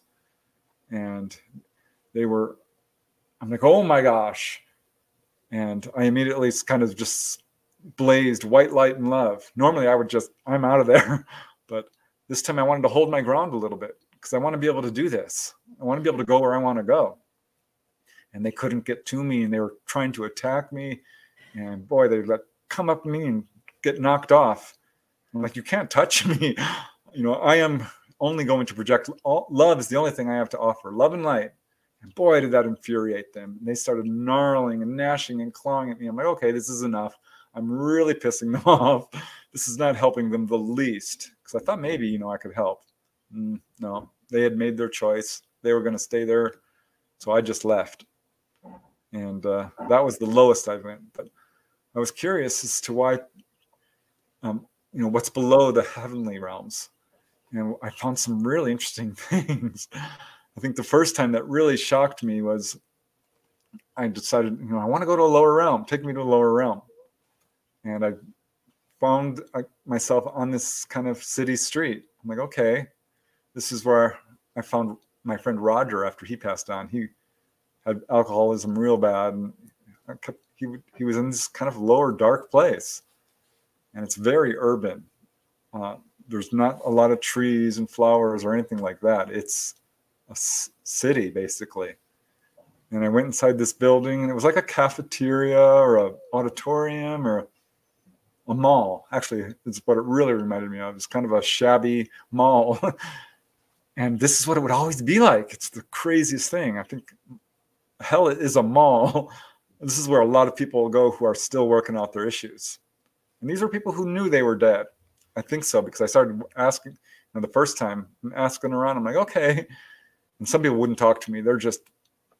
And they were, I'm like, oh my gosh. And I immediately kind of just blazed white light and love. Normally I would just, I'm out of there. But this time I wanted to hold my ground a little bit because I want to be able to do this. I want to be able to go where I want to go. And they couldn't get to me, and they were trying to attack me. And boy, they let come up to me and get knocked off. I'm like, you can't touch me. You know, I am only going to project all, love is the only thing I have to offer. Love and light. And boy, did that infuriate them. And they started gnarling and gnashing and clawing at me. I'm like, okay, this is enough. I'm really pissing them off. This is not helping them the least. Because I thought maybe, you know, I could help. Mm, no, they had made their choice. They were going to stay there. So I just left. And uh, that was the lowest I went. But I was curious as to why, um, you know, what's below the heavenly realms. And I found some really interesting things. I think the first time that really shocked me was I decided, you know, I want to go to a lower realm. Take me to a lower realm. And I found uh, myself on this kind of city street. I'm like, okay, this is where I found my friend Roger after he passed on. He had alcoholism real bad, and I kept, he he was in this kind of lower dark place, and it's very urban. Uh, there's not a lot of trees and flowers or anything like that. It's a s- city basically. And I went inside this building, and it was like a cafeteria or a auditorium or a, a mall. Actually, it's what it really reminded me of. It's kind of a shabby mall. And this is what it would always be like. It's the craziest thing. I think hell is a mall. This is where a lot of people go who are still working out their issues. And these are people who knew they were dead. I think so, because I started asking, you know, the first time, I'm asking around, I'm like, okay. And some people wouldn't talk to me. They're just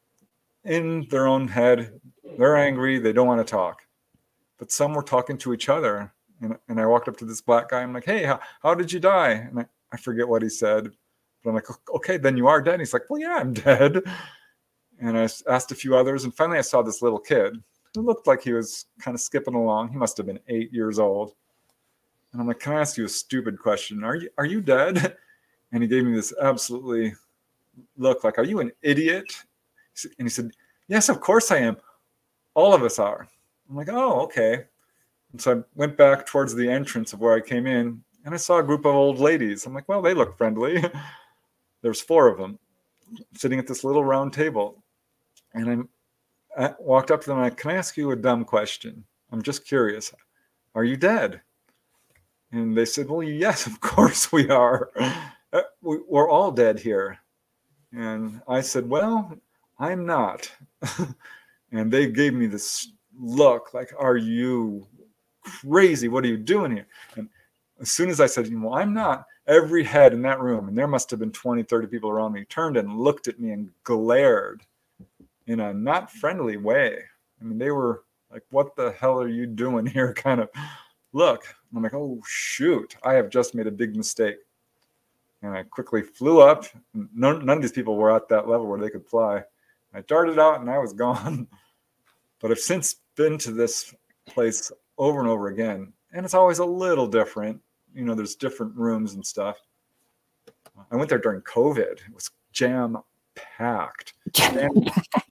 in their own head. They're angry. They don't want to talk. But some were talking to each other. And, and I walked up to this black guy. I'm like, hey, how, how did you die? And I, I forget what he said. But I'm like, okay, then you are dead. And he's like, well, yeah, I'm dead. And I asked a few others. And finally I saw this little kid who looked like he was kind of skipping along. He must have been eight years old. And I'm like, can I ask you a stupid question? Are you, are you dead? And he gave me this absolutely look like, are you an idiot? And he said, yes, of course I am. All of us are. I'm like, oh, okay. And so I went back towards the entrance of where I came in, and I saw a group of old ladies. I'm like, well, they look friendly. There's four of them sitting at this little round table. And I'm, I walked up to them and I, can I ask you a dumb question? I'm just curious. Are you dead? And they said, well, yes, of course we are. We're all dead here. And I said, well, I'm not. And they gave me this look like, are you crazy? What are you doing here? And as soon as I said, well, I'm not, every head in that room, and there must have been twenty, thirty people around me, turned and looked at me and glared in a not friendly way. I mean, they were like, what the hell are you doing here? Kind of look. I'm like, oh, shoot, I have just made a big mistake. And I quickly flew up. None, none of these people were at that level where they could fly. I darted out and I was gone. But I've since been to this place over and over again. And it's always a little different. You know, there's different rooms and stuff. I went there during COVID. It was jam-packed. Standing,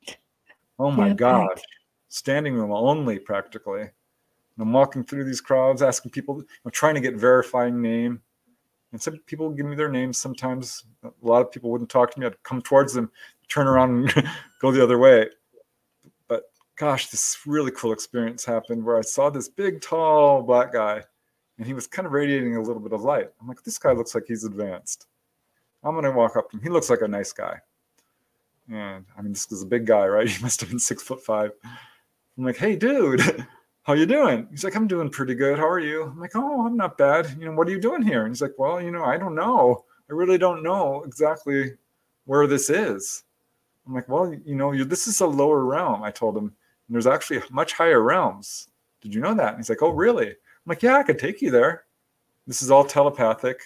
oh my gosh. Standing room only practically. And I'm walking through these crowds, asking people, I'm trying to get verifying name. And some people would give me their names sometimes. A lot of people wouldn't talk to me. I'd come towards them, turn around and go the other way. But gosh, this really cool experience happened where I saw this big, tall black guy. and he was kind of radiating a little bit of light. I'm like, this guy looks like he's advanced. I'm going to walk up to him. He looks like a nice guy. And I mean, this was a big guy, right? He must have been six foot five. I'm like, hey, dude, how you doing? He's like, I'm doing pretty good. How are you? I'm like, oh, I'm not bad. You know, what are you doing here? And he's like, well, you know, I don't know. I really don't know exactly where this is. I'm like, well, you know, you this is a lower realm. I told him, and there's actually much higher realms. Did you know that? And he's like, oh, really? I'm like, yeah, I could take you there. This is all telepathic.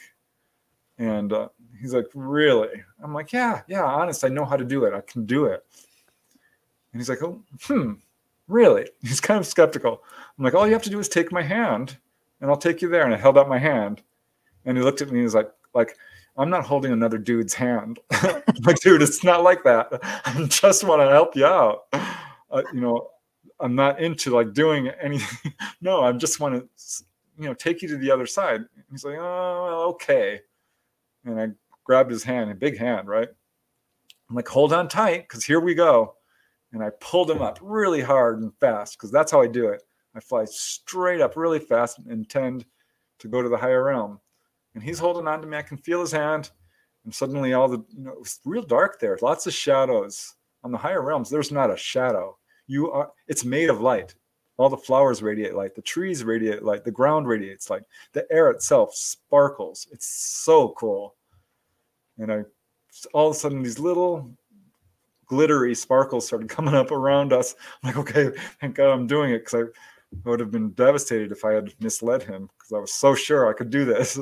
And uh, he's like, really? I'm like, yeah, yeah, honest, I know how to do it. I can do it. And he's like, oh, hmm, really? He's kind of skeptical. I'm like, all you have to do is take my hand, and I'll take you there. And I held out my hand, and he looked at me and he was like, like, I'm not holding another dude's hand. I'm like, dude, it's not like that. I just want to help you out. Uh, you know, I'm not into like doing anything. No, I just want to, you know, take you to the other side. And he's like, oh, well, okay. And I grabbed his hand, a big hand, right? I'm like, hold on tight, because here we go. And I pulled him up really hard and fast, because that's how I do it. I fly straight up really fast and intend to go to the higher realm. And he's holding on to me. I can feel his hand. And suddenly all the, you know, it was real dark there. Lots of shadows. On the higher realms, there's not a shadow. You are, it's made of light. All the flowers radiate light. The trees radiate light. The ground radiates light. The air itself sparkles. It's so cool. And I, all of a sudden, these little glittery sparkles started coming up around us. I'm like, okay, thank God I'm doing it, because I would have been devastated if I had misled him, because I was so sure I could do this.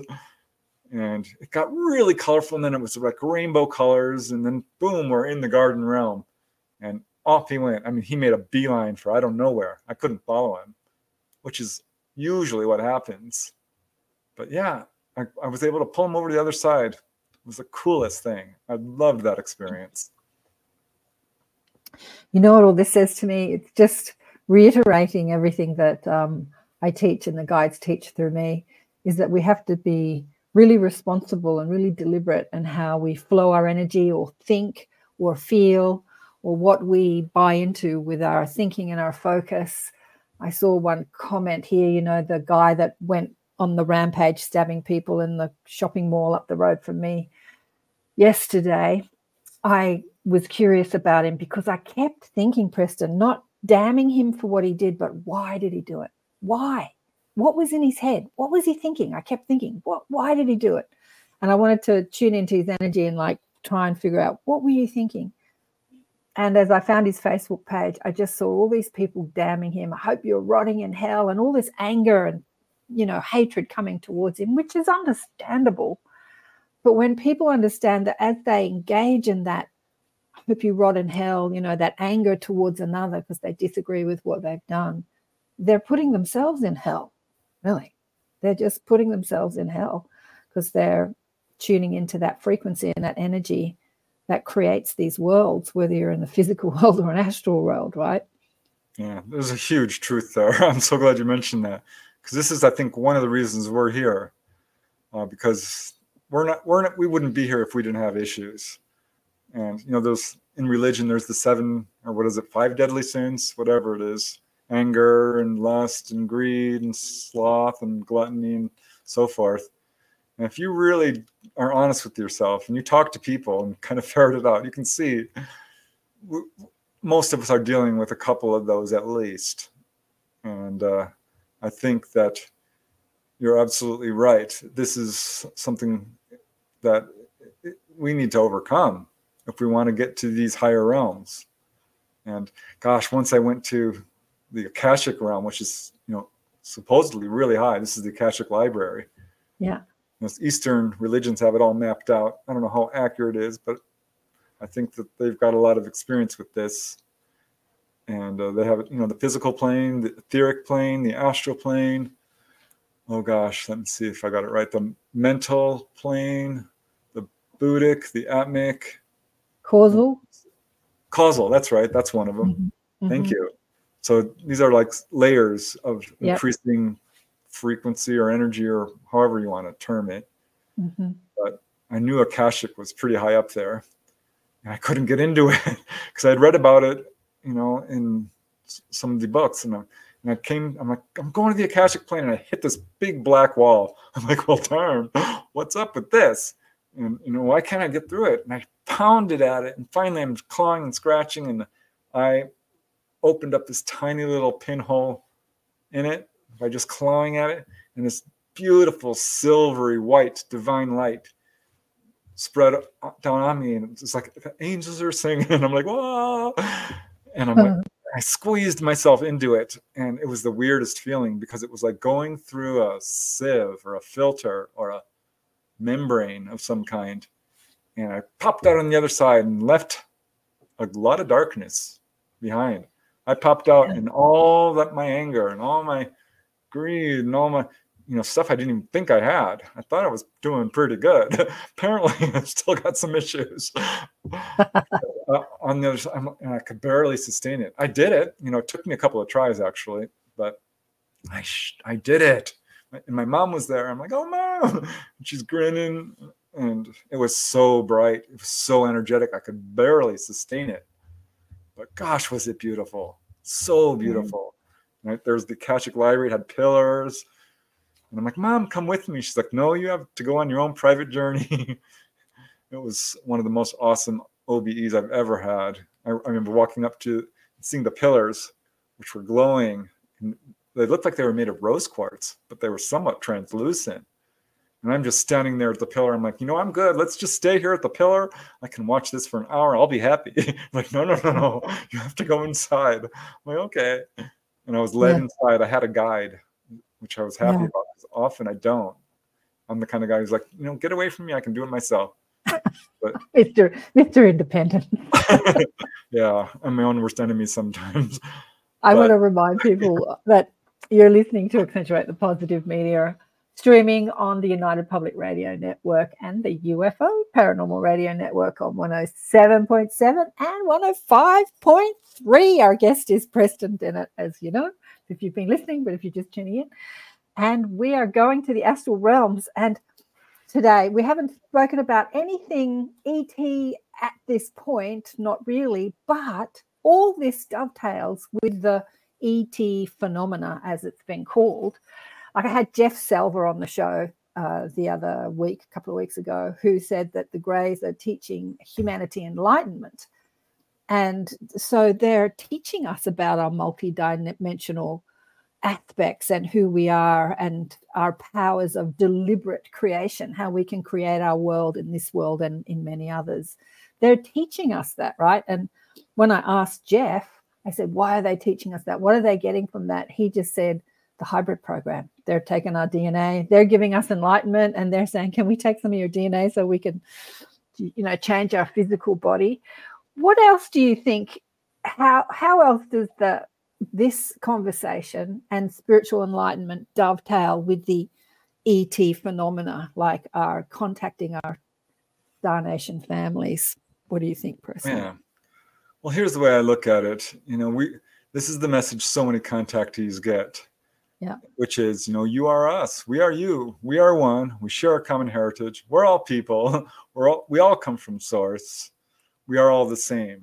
And it got really colorful, and then it was like rainbow colors, and then boom, we're in the garden realm. And off he went. I mean, he made a beeline for I don't know where. I couldn't follow him, which is usually what happens. But yeah, I, I was able to pull him over to the other side. It was the coolest thing. I loved that experience. You know what all this says to me? It's just reiterating everything that um, I teach and the guides teach through me, is that we have to be really responsible and really deliberate in how we flow our energy or think or feel, or what we buy into with our thinking and our focus. I saw one comment here, you know, the guy that went on the rampage stabbing people in the shopping mall up the road from me yesterday. I was curious about him because I kept thinking, Preston, not damning him for what he did, but why did he do it? Why? What was in his head? What was he thinking? I kept thinking, what? Why did he do it? And I wanted to tune into his energy and like try and figure out, what were you thinking? And as I found his Facebook page, I just saw all these people damning him. I hope you're rotting in hell, and all this anger and, you know, hatred coming towards him, which is understandable. But when people understand that as they engage in that, I hope you rot in hell, you know, that anger towards another because they disagree with what they've done, they're putting themselves in hell, really. They're just putting themselves in hell because they're tuning into that frequency and that energy that creates these worlds, whether you're in the physical world or an astral world, right? Yeah, there's a huge truth there. I'm so glad you mentioned that, because this is, I think, one of the reasons we're here, uh, because we're not, we're not, we wouldn't be here if we didn't have issues. And, you know, there's, in religion, there's the seven, or what is it, five deadly sins, whatever it is, anger and lust and greed and sloth and gluttony and so forth. And if you really are honest with yourself and you talk to people and kind of ferret it out, you can see most of us are dealing with a couple of those at least. And uh, I think that you're absolutely right. This is something that we need to overcome if we want to get to these higher realms. And gosh, once I went to the Akashic realm, which is, you know, supposedly really high. This is the Akashic Library. Yeah. Most Eastern religions have it all mapped out. I don't know how accurate it is, but I think that they've got a lot of experience with this. And uh, they have, you know, the physical plane, the etheric plane, the astral plane. Oh gosh, let me see if I got it right. The mental plane, the Buddhic, the Atmic. Causal. Causal, that's right. That's one of them. Mm-hmm. Thank you. So these are like layers of yep. increasing frequency or energy, or however you want to term it. Mm-hmm. But I knew Akashic was pretty high up there, and I couldn't get into it because I'd read about it, you know, in some of the books, and I, and And I came, I'm like, I'm going to the Akashic plane, and I hit this big black wall. I'm like, well, darn, what's up with this? And, you know, why can't I get through it? And I pounded at it, and finally I'm clawing and scratching, and I opened up this tiny little pinhole in it by just clawing at it, and this beautiful silvery white divine light spread down on me, and it's like the angels are singing, and I'm like, whoa, and I'm like, I squeezed myself into it, and it was the weirdest feeling, because it was like going through a sieve or a filter or a membrane of some kind, and I popped out on the other side and left a lot of darkness behind. I popped out, and all that my anger and all my greed and all my, you know, stuff I didn't even think I had. I thought I was doing pretty good. Apparently, I've still got some issues. uh, on the other side, I'm, and I could barely sustain it. I did it. You know, it took me a couple of tries, actually, but I sh- I did it. And my mom was there. I'm like, oh, Mom. And she's grinning. And it was so bright. It was so energetic. I could barely sustain it. But gosh, was it beautiful. So beautiful. Mm-hmm. Right? There's the Akashic Library. It had pillars. And I'm like, Mom, come with me. She's like, no, you have to go on your own private journey. It was one of the most awesome O B Es I've ever had. I, I remember walking up to seeing the pillars, which were glowing. And they looked like they were made of rose quartz, but they were somewhat translucent. And I'm just standing there at the pillar. I'm like, you know, I'm good. Let's just stay here at the pillar. I can watch this for an hour. I'll be happy. I'm like, no, no, no, no. You have to go inside. I'm like, okay. And I was led yeah. inside. I had a guide, which I was happy yeah. about, because often I don't. I'm the kind of guy who's like, you know, get away from me. I can do it myself. But Mister Mister Independent. Yeah, I'm my own worst enemy sometimes. I but... want to remind people that you're listening to Accentuate the Positive Media, streaming on the United Public Radio Network and the U F O Paranormal Radio Network on one oh seven point seven and one oh five point three. Our guest is Preston Dennett, as you know, if you've been listening, but if you're just tuning in. And we are going to the astral realms. And today we haven't spoken about anything E T at this point, not really, but all this dovetails with the E T phenomena, as it's been called. Like I had Jeff Selver on the show uh, the other week, a couple of weeks ago, who said that the Greys are teaching humanity enlightenment. And so they're teaching us about our multidimensional aspects and who we are and our powers of deliberate creation, how we can create our world in this world and in many others. They're teaching us that, right? And when I asked Jeff, I said, why are they teaching us that? What are they getting from that? He just said, the hybrid program. They're taking our D N A. They're giving us enlightenment, and they're saying, can we take some of your D N A so we can, you know, change our physical body? What else do you think? How how else does the this conversation and spiritual enlightenment dovetail with the E T phenomena, like our contacting our Star Nation families? What do you think, Preston? Yeah. Well, here's the way I look at it. You know, we this is the message so many contactees get. Yeah. Which is, you know, you are us. We are you. We are one. We share a common heritage. We're all people. We're all we all come from source. We are all the same.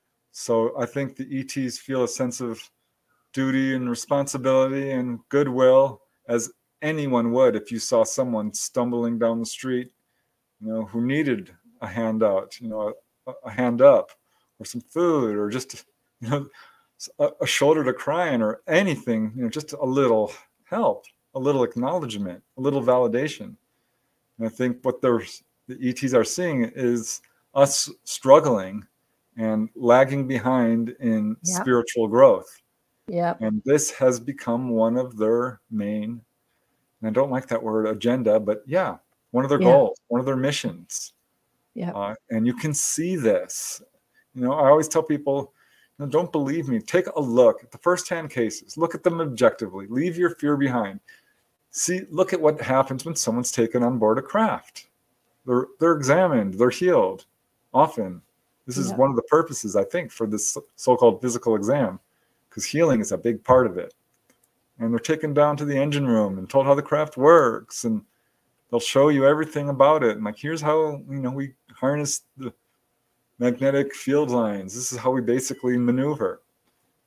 So I think the E Ts feel a sense of duty and responsibility and goodwill, as anyone would if you saw someone stumbling down the street, you know, who needed a handout, you know, a, a hand up, or some food, or just, you know, a, a shoulder to cry on, or anything, you know, just a little help, a little acknowledgement, a little validation. And I think what the E Ts are seeing is us struggling and lagging behind in yep. spiritual growth. Yeah. And this has become one of their main, and I don't like that word agenda, but yeah, one of their yeah. goals, one of their missions. Yeah. Uh, and you can see this. You know, I always tell people, you know, don't believe me. Take a look at the first-hand cases. Look at them objectively. Leave your fear behind. See, look at what happens when someone's taken on board a craft. They're they're examined. They're healed. Often, this is yeah. one of the purposes, I think, for this so-called physical exam, because healing is a big part of it. And they're taken down to the engine room and told how the craft works, and they'll show you everything about it. And like, here's how, you know, we harness the magnetic field lines. This is how we basically maneuver.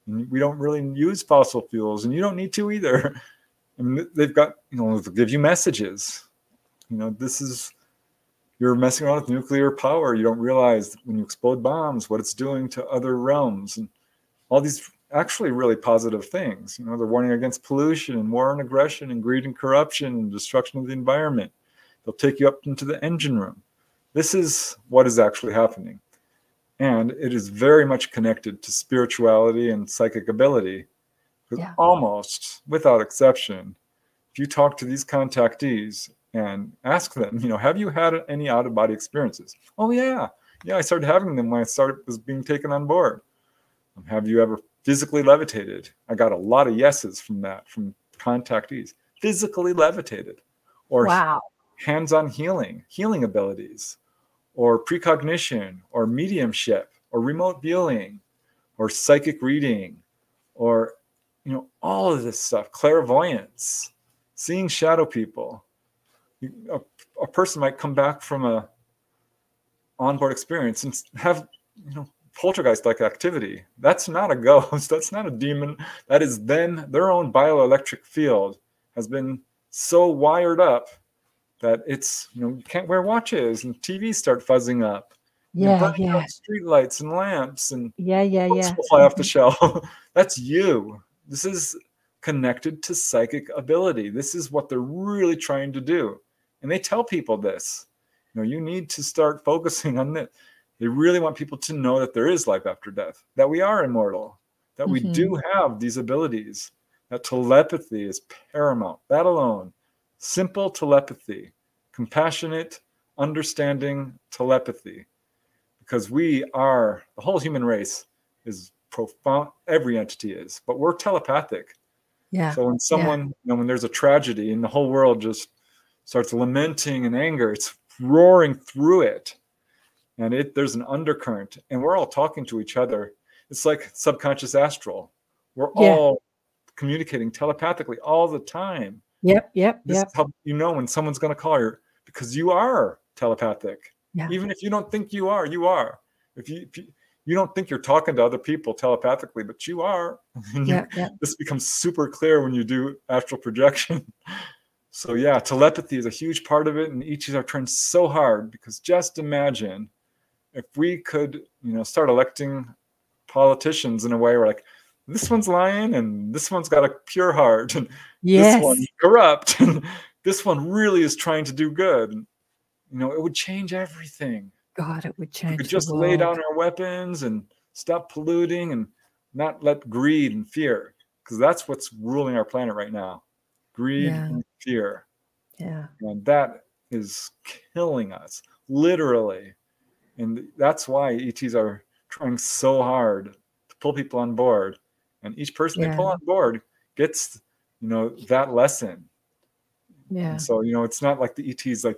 And we don't really use fossil fuels, and you don't need to either. I mean, they've got, you know, they'll give you messages. You know, this is, you're messing around with nuclear power. You don't realize when you explode bombs, what it's doing to other realms, and all these actually really positive things. You know, they're warning against pollution and war and aggression and greed and corruption and destruction of the environment. They'll take you up into the engine room. This is what is actually happening. And it is very much connected to spirituality and psychic ability. Because Yeah. almost without exception, if you talk to these contactees and ask them, you know, have you had any out-of-body experiences? Oh, yeah. Yeah, I started having them when I started was being taken on board. Um, have you ever physically levitated? I got a lot of yeses from that, from contactees. Physically levitated. Or Wow. hands-on healing, healing abilities, or precognition, or mediumship, or remote viewing, or psychic reading, or, you know, all of this stuff, clairvoyance, seeing shadow people. You, a, a person might come back from a onboard experience and have, you know, poltergeist-like activity. That's not a ghost. That's not a demon. That is them, their own bioelectric field has been so wired up that it's, you know, you can't wear watches and T Vs start fuzzing up. You're Yeah, burning yeah. out street lights and lamps and Yeah, yeah, books yeah. will fly off the shelf. That's you. This is connected to psychic ability. This is what they're really trying to do. And they tell people this. You know, you need to start focusing on it. They really want people to know that there is life after death, that we are immortal, that we Mhm. do have these abilities, that telepathy is paramount. That alone, simple telepathy, compassionate, understanding telepathy, because we are, the whole human race is profound, every entity is, but we're telepathic. Yeah. So when someone, you know, when there's a tragedy and the whole world just starts lamenting in anger, it's roaring through it. And it there's an undercurrent, and we're all talking to each other. It's like subconscious astral. We're Yeah. all communicating telepathically all the time. Yep, yep, This yep. is how you know when someone's going to call you, because you are telepathic. Yeah. Even if you don't think you are, you are. If you, if you you don't think you're talking to other people telepathically, but you are. And you, Yeah, yeah. this becomes super clear when you do astral projection. So yeah, telepathy is a huge part of it, and E Ts are trying so hard, because just imagine if we could, you know, start electing politicians in a way where, like, this one's lying and this one's got a pure heart and Yes. this one's corrupt and this one really is trying to do good. You know, it would change everything. God, it would We change could the just lay world. down our weapons and stop polluting and not let greed and fear, because that's what's ruling our planet right now. Greed Yeah. and fear. Yeah. And that is killing us, literally. And that's why E Ts are trying so hard to pull people on board. And each person they pull Yeah. on board gets, you know, that lesson. Yeah. And so, you know, it's not like the E Ts like,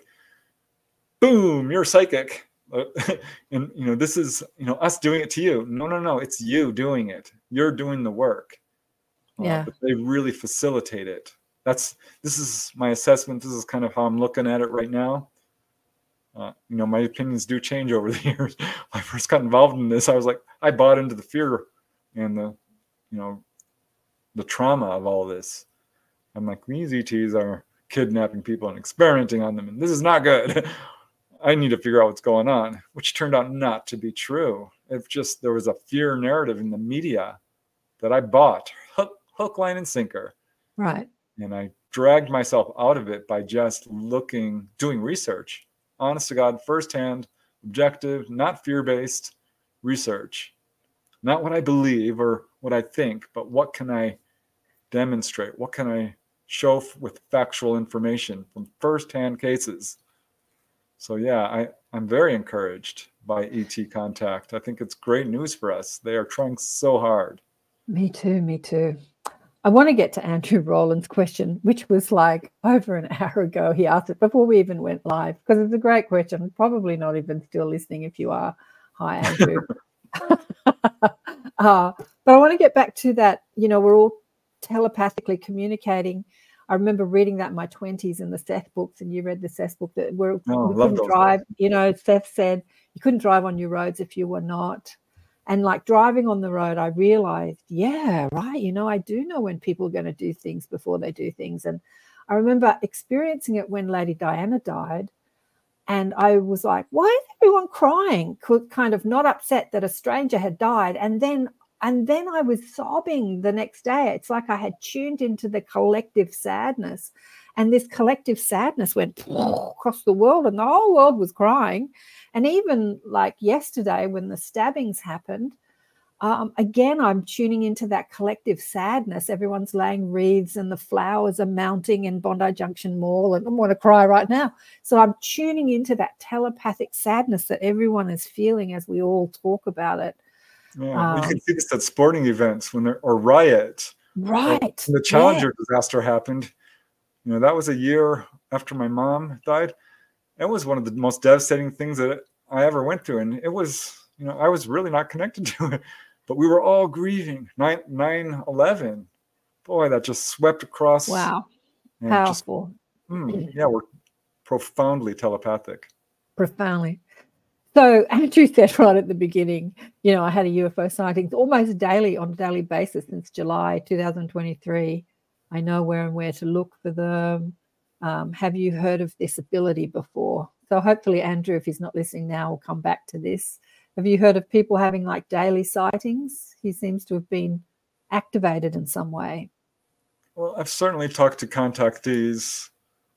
boom, you're psychic. And, you know, this is, you know, us doing it to you. No, no, no. It's you doing it. You're doing the work. Uh, Yeah. but they really facilitate it. That's, this is my assessment. This is kind of how I'm looking at it right now. Uh, you know, my opinions do change over the years. When I first got involved in this, I was like, I bought into the fear and the, you know, the trauma of all this. I'm like, these E Ts are kidnapping people and experimenting on them, and this is not good. I need to figure out what's going on, which turned out not to be true. It's just there was a fear narrative in the media that I bought, hook, hook line, and sinker. Right. And I dragged myself out of it by just looking, doing research. Honest to God, firsthand, objective, not fear-based research. Not what I believe or what I think, but what can I demonstrate? What can I show f- with factual information from firsthand cases? So yeah, I, I'm very encouraged by E T contact. I think it's great news for us. They are trying so hard. Me too. Me too. I want to get to Andrew Rowland's question, which was like over an hour ago. He asked it before we even went live, because it's a great question. Probably not even still listening if you are. Hi, Andrew. uh, but I want to get back to that. You know, we're all telepathically communicating. I remember reading that in my twenties in the Seth books, and you read the Seth book, that we're, Oh, we love couldn't those drive. You know, Seth said you couldn't drive on your roads if you were not And like driving on the road, I realized, yeah, right, you know, I do know when people are going to do things before they do things. And I remember experiencing it when Lady Diana died. And I was like, why is everyone crying? Kind of not upset that a stranger had died. And then and then I was sobbing the next day. It's like I had tuned into the collective sadness. And this collective sadness went across the world and the whole world was crying. And even like yesterday when the stabbings happened, um, again, I'm tuning into that collective sadness. Everyone's laying wreaths and the flowers are mounting in Bondi Junction Mall, and I want to cry right now. So I'm tuning into that telepathic sadness that everyone is feeling as we all talk about it. Yeah, well, you can see this at sporting events when there or riots. Right. When the Challenger yeah. disaster happened, you know, that was a year after my mom died. It was one of the most devastating things that I ever went through. And it was, you know, I was really not connected to it, but we were all grieving. nine eleven, boy, that just swept across. Wow. And Powerful. Just, mm, yeah, we're profoundly telepathic. Profoundly. So Andrew said right at the beginning, you know, I had a U F O sighting almost daily on a daily basis since July two thousand twenty-three. I know where and where to look for them. Um, have you heard of this ability before? So hopefully Andrew, if he's not listening now, will come back to this. Have you heard of people having like daily sightings? He seems to have been activated in some way. Well, I've certainly talked to contactees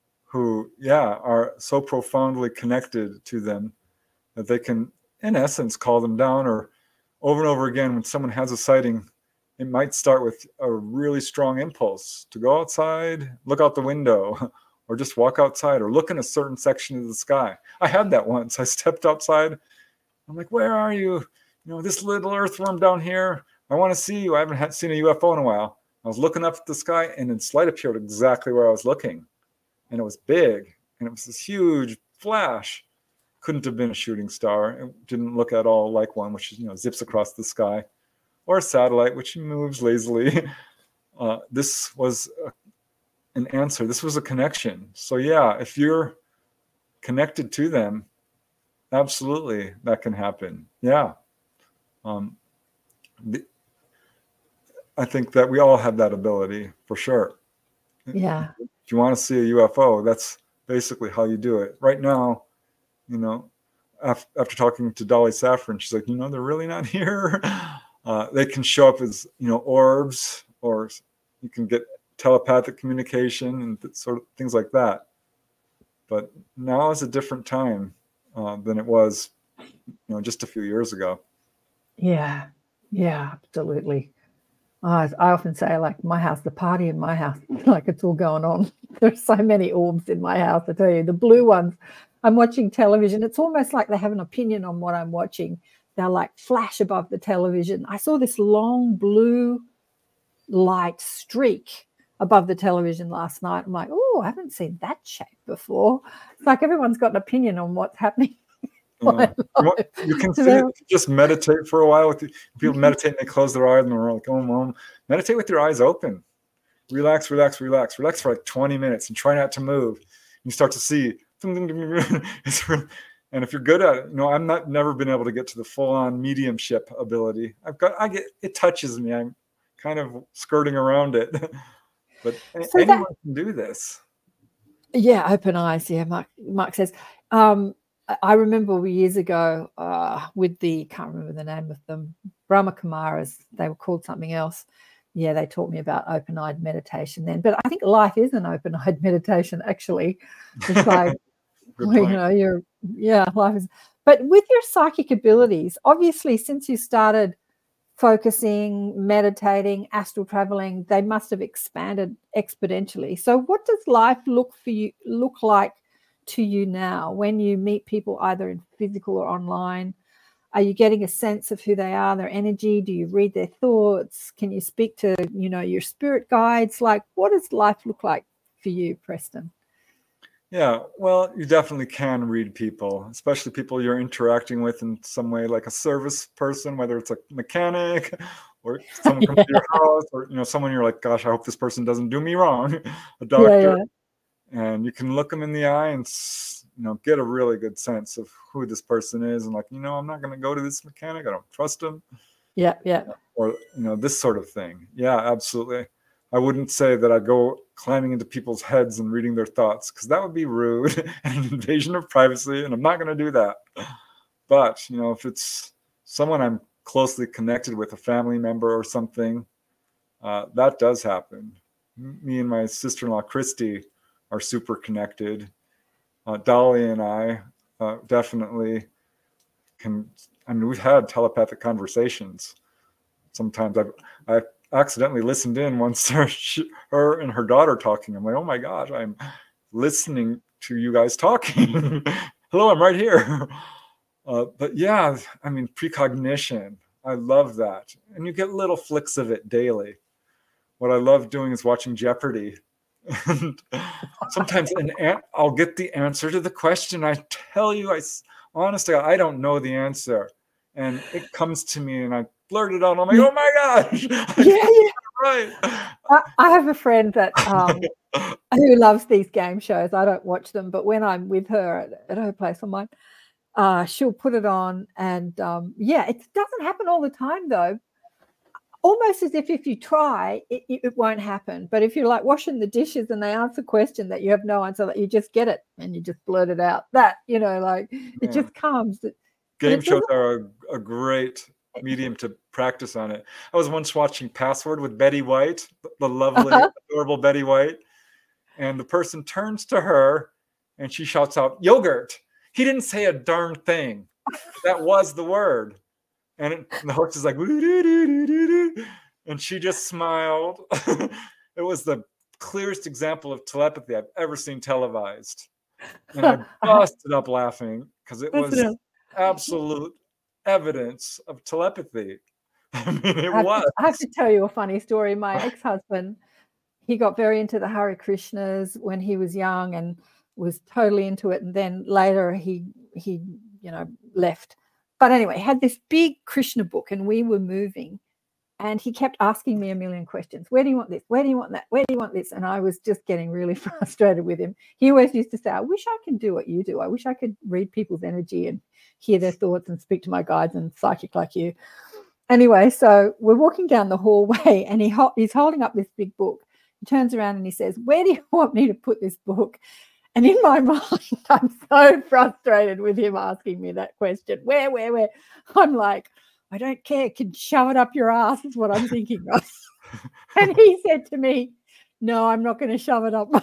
who, yeah, are so profoundly connected to them that they can, in essence, call them down. Or over and over again, when someone has a sighting, it might start with a really strong impulse to go outside, look out the window, or just walk outside, or look in a certain section of the sky. I had that once. I stepped outside. I'm like, where are you? You know, this little earthworm down here. I want to see you. I haven't had, seen a U F O in a while. I was looking up at the sky, and its light appeared exactly where I was looking. And it was big, and it was this huge flash. Couldn't have been a shooting star. It didn't look at all like one, which, you know, zips across the sky, or a satellite, which moves lazily. Uh, this was a, an answer. This was a connection. So yeah, if you're connected to them, absolutely, that can happen. Yeah. Um, the, I think that we all have that ability for sure. Yeah. If you want to see a U F O, that's basically how you do it. Right now, you know, after, after talking to Dolly Saffron, she's like, you know, they're really not here. Uh, they can show up as, you know, orbs, or you can get telepathic communication and th- sort of things like that. But now is a different time uh, than it was, you know, just a few years ago. Yeah. Yeah, absolutely. I, I often say, like, my house, the party in my house, like it's all going on. There's so many orbs in my house, I tell you. The blue ones, I'm watching television. It's almost like they have an opinion on what I'm watching. They'll like flash above the television. I saw this long blue light streak above the television last night. I'm like, oh, I haven't seen that shape before. It's like everyone's got an opinion on what's happening. Uh, you, you can see it, just meditate for a while. With the, people meditate and they close their eyes and they're like, oh, mom. Meditate with your eyes open. Relax, relax, relax. Relax for like twenty minutes and try not to move. You start to see. It's really, and if you're good at it, you know, I'm not never been able to get to the full-on mediumship ability. I've got, I get, it touches me. I'm kind of skirting around it, but so anyone that, can do this. Yeah, open eyes. Yeah, Mark. Mark says. Um, I remember years ago uh, with the, can't remember the name of them, Brahma Kumaras, they were called something else. Yeah, they taught me about open-eyed meditation then. But I think life is an open-eyed meditation, actually. It's like, well, you know, you're, yeah, life is. But with your psychic abilities, obviously, since you started focusing, meditating, astral traveling, they must have expanded exponentially. So what does life look for you, look like to you now when you meet people either in physical or online? Are you getting a sense of who they are, their energy? Do you read their thoughts? Can you speak to, you know, your spirit guides? Like, what does life look like for you, Preston? Yeah, well, you definitely can read people, especially people you're interacting with in some way, like a service person, whether it's a mechanic or someone comes yeah. to your house, or, you know, someone you're like, gosh, I hope this person doesn't do me wrong, a doctor. Yeah, yeah. And you can look them in the eye and you know, get a really good sense of who this person is, and like, you know, I'm not going to go to this mechanic. I don't trust him. Yeah, yeah. Or, you know, this sort of thing. Yeah, absolutely. I wouldn't say that I go climbing into people's heads and reading their thoughts, because that would be rude and an invasion of privacy, and I'm not going to do that. But, you know, if it's someone I'm closely connected with, a family member or something, uh, that does happen. Me and my sister-in-law, Christy, are super connected. Uh, Dolly and I uh, definitely can, I mean, we've had telepathic conversations. Sometimes I've, I've accidentally listened in once her, her and her daughter talking. I'm like, oh my gosh, I'm listening to you guys talking. Hello, I'm right here. Uh, but yeah, I mean, precognition, I love that. And you get little flicks of it daily. What I love doing is watching Jeopardy. And sometimes an an- I'll get the answer to the question. I tell you, I honestly, I don't know the answer. And it comes to me and I blurt it out. I'm like, oh my gosh. Yeah, yeah. Right. I, I have a friend that um, who loves these game shows. I don't watch them, but when I'm with her at, at her place on mine, uh, she'll put it on. And um, yeah, it doesn't happen all the time, though. Almost as if if you try, it, it won't happen. But if you're like washing the dishes and they ask a question that you have no answer, that you just get it and you just blurt it out. That, you know, like it Yeah. just comes. Game shows are a, a great medium to practice on it. I was once watching Password with Betty White, the lovely, Uh-huh. adorable Betty White. And the person turns to her and she shouts out, yogurt. He didn't say a darn thing. That was the word. And, it, and the host is like, "Woo-doo-doo-doo-doo-doo." And she just smiled. It was the clearest example of telepathy I've ever seen televised. And I busted up laughing because it was Listen, absolute evidence of telepathy. I mean, it I have, was. to, I have to tell you a funny story. My ex-husband, he got very into the Hare Krishnas when he was young and was totally into it. And then later he, he, you know, left. But anyway, had this big Krishna book and we were moving and he kept asking me a million questions. Where do you want this? Where do you want that? Where do you want this? And I was just getting really frustrated with him. He always used to say, I wish I could do what you do. I wish I could read people's energy and hear their thoughts and speak to my guides and psychic like you. Anyway, so we're walking down the hallway and he ho- he's holding up this big book. He turns around and he says, where do you want me to put this book? And in my mind, I'm so frustrated with him asking me that question. Where, where, where? I'm like, I don't care. Can shove it up your ass is what I'm thinking of. And he said to me, no, I'm not going to shove it up.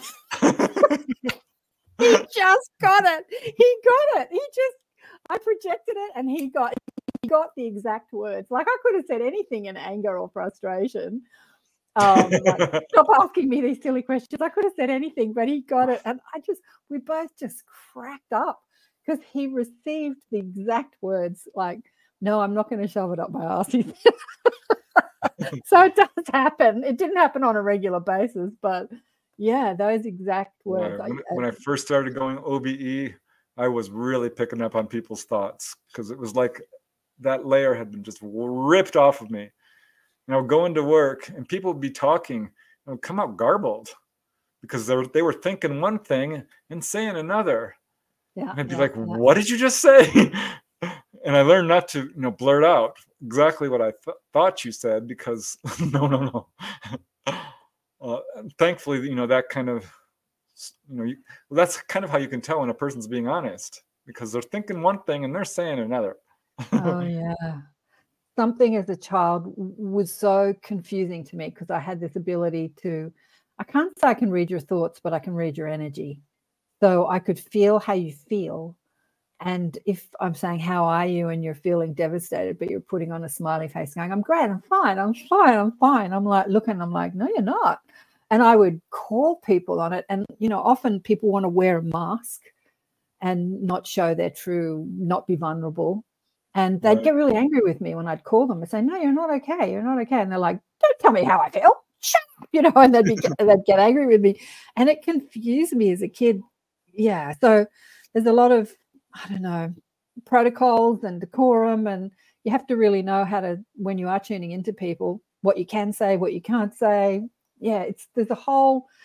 He just got it. He got it. He just, I projected it and he got, he got the exact words. Like I could have said anything in anger or frustration. Um, like, stop asking me these silly questions. I could have said anything, but he got it. And I just, we both just cracked up because he received the exact words like, no, I'm not going to shove it up my ass. So it does happen. It didn't happen on a regular basis, but yeah, those exact words. When, I, when I first started going O B E, I was really picking up on people's thoughts because it was like that layer had been just ripped off of me. And I would go into work and people would be talking and it would come out garbled because they were, they were thinking one thing and saying another. yeah, And I'd be yeah, like, yeah. what did you just say? And I learned not to, you know, blurt out exactly what I th- thought you said because no, no, no. Uh, thankfully, you know, that kind of, you know, you, well, that's kind of how you can tell when a person's being honest because they're thinking one thing and they're saying another. Oh, yeah. Something as a child was so confusing to me because I had this ability to, I can't say I can read your thoughts, but I can read your energy. So I could feel how you feel. And if I'm saying, how are you? And you're feeling devastated, but you're putting on a smiley face going, I'm great, I'm fine, I'm fine, I'm fine. I'm like looking, I'm like, no, you're not. And I would call people on it. And, you know, often people want to wear a mask and not show their true, not be vulnerable. And they'd Right. get really angry with me when I'd call them and say, no, you're not okay. You're not okay. And they're like, don't tell me how I feel. Shut up. You know, and they'd, be, they'd get angry with me. And it confused me as a kid. Yeah. So there's a lot of, I don't know, protocols and decorum. And you have to really know how to, when you are tuning into people, what you can say, what you can't say. Yeah. It's, there's a whole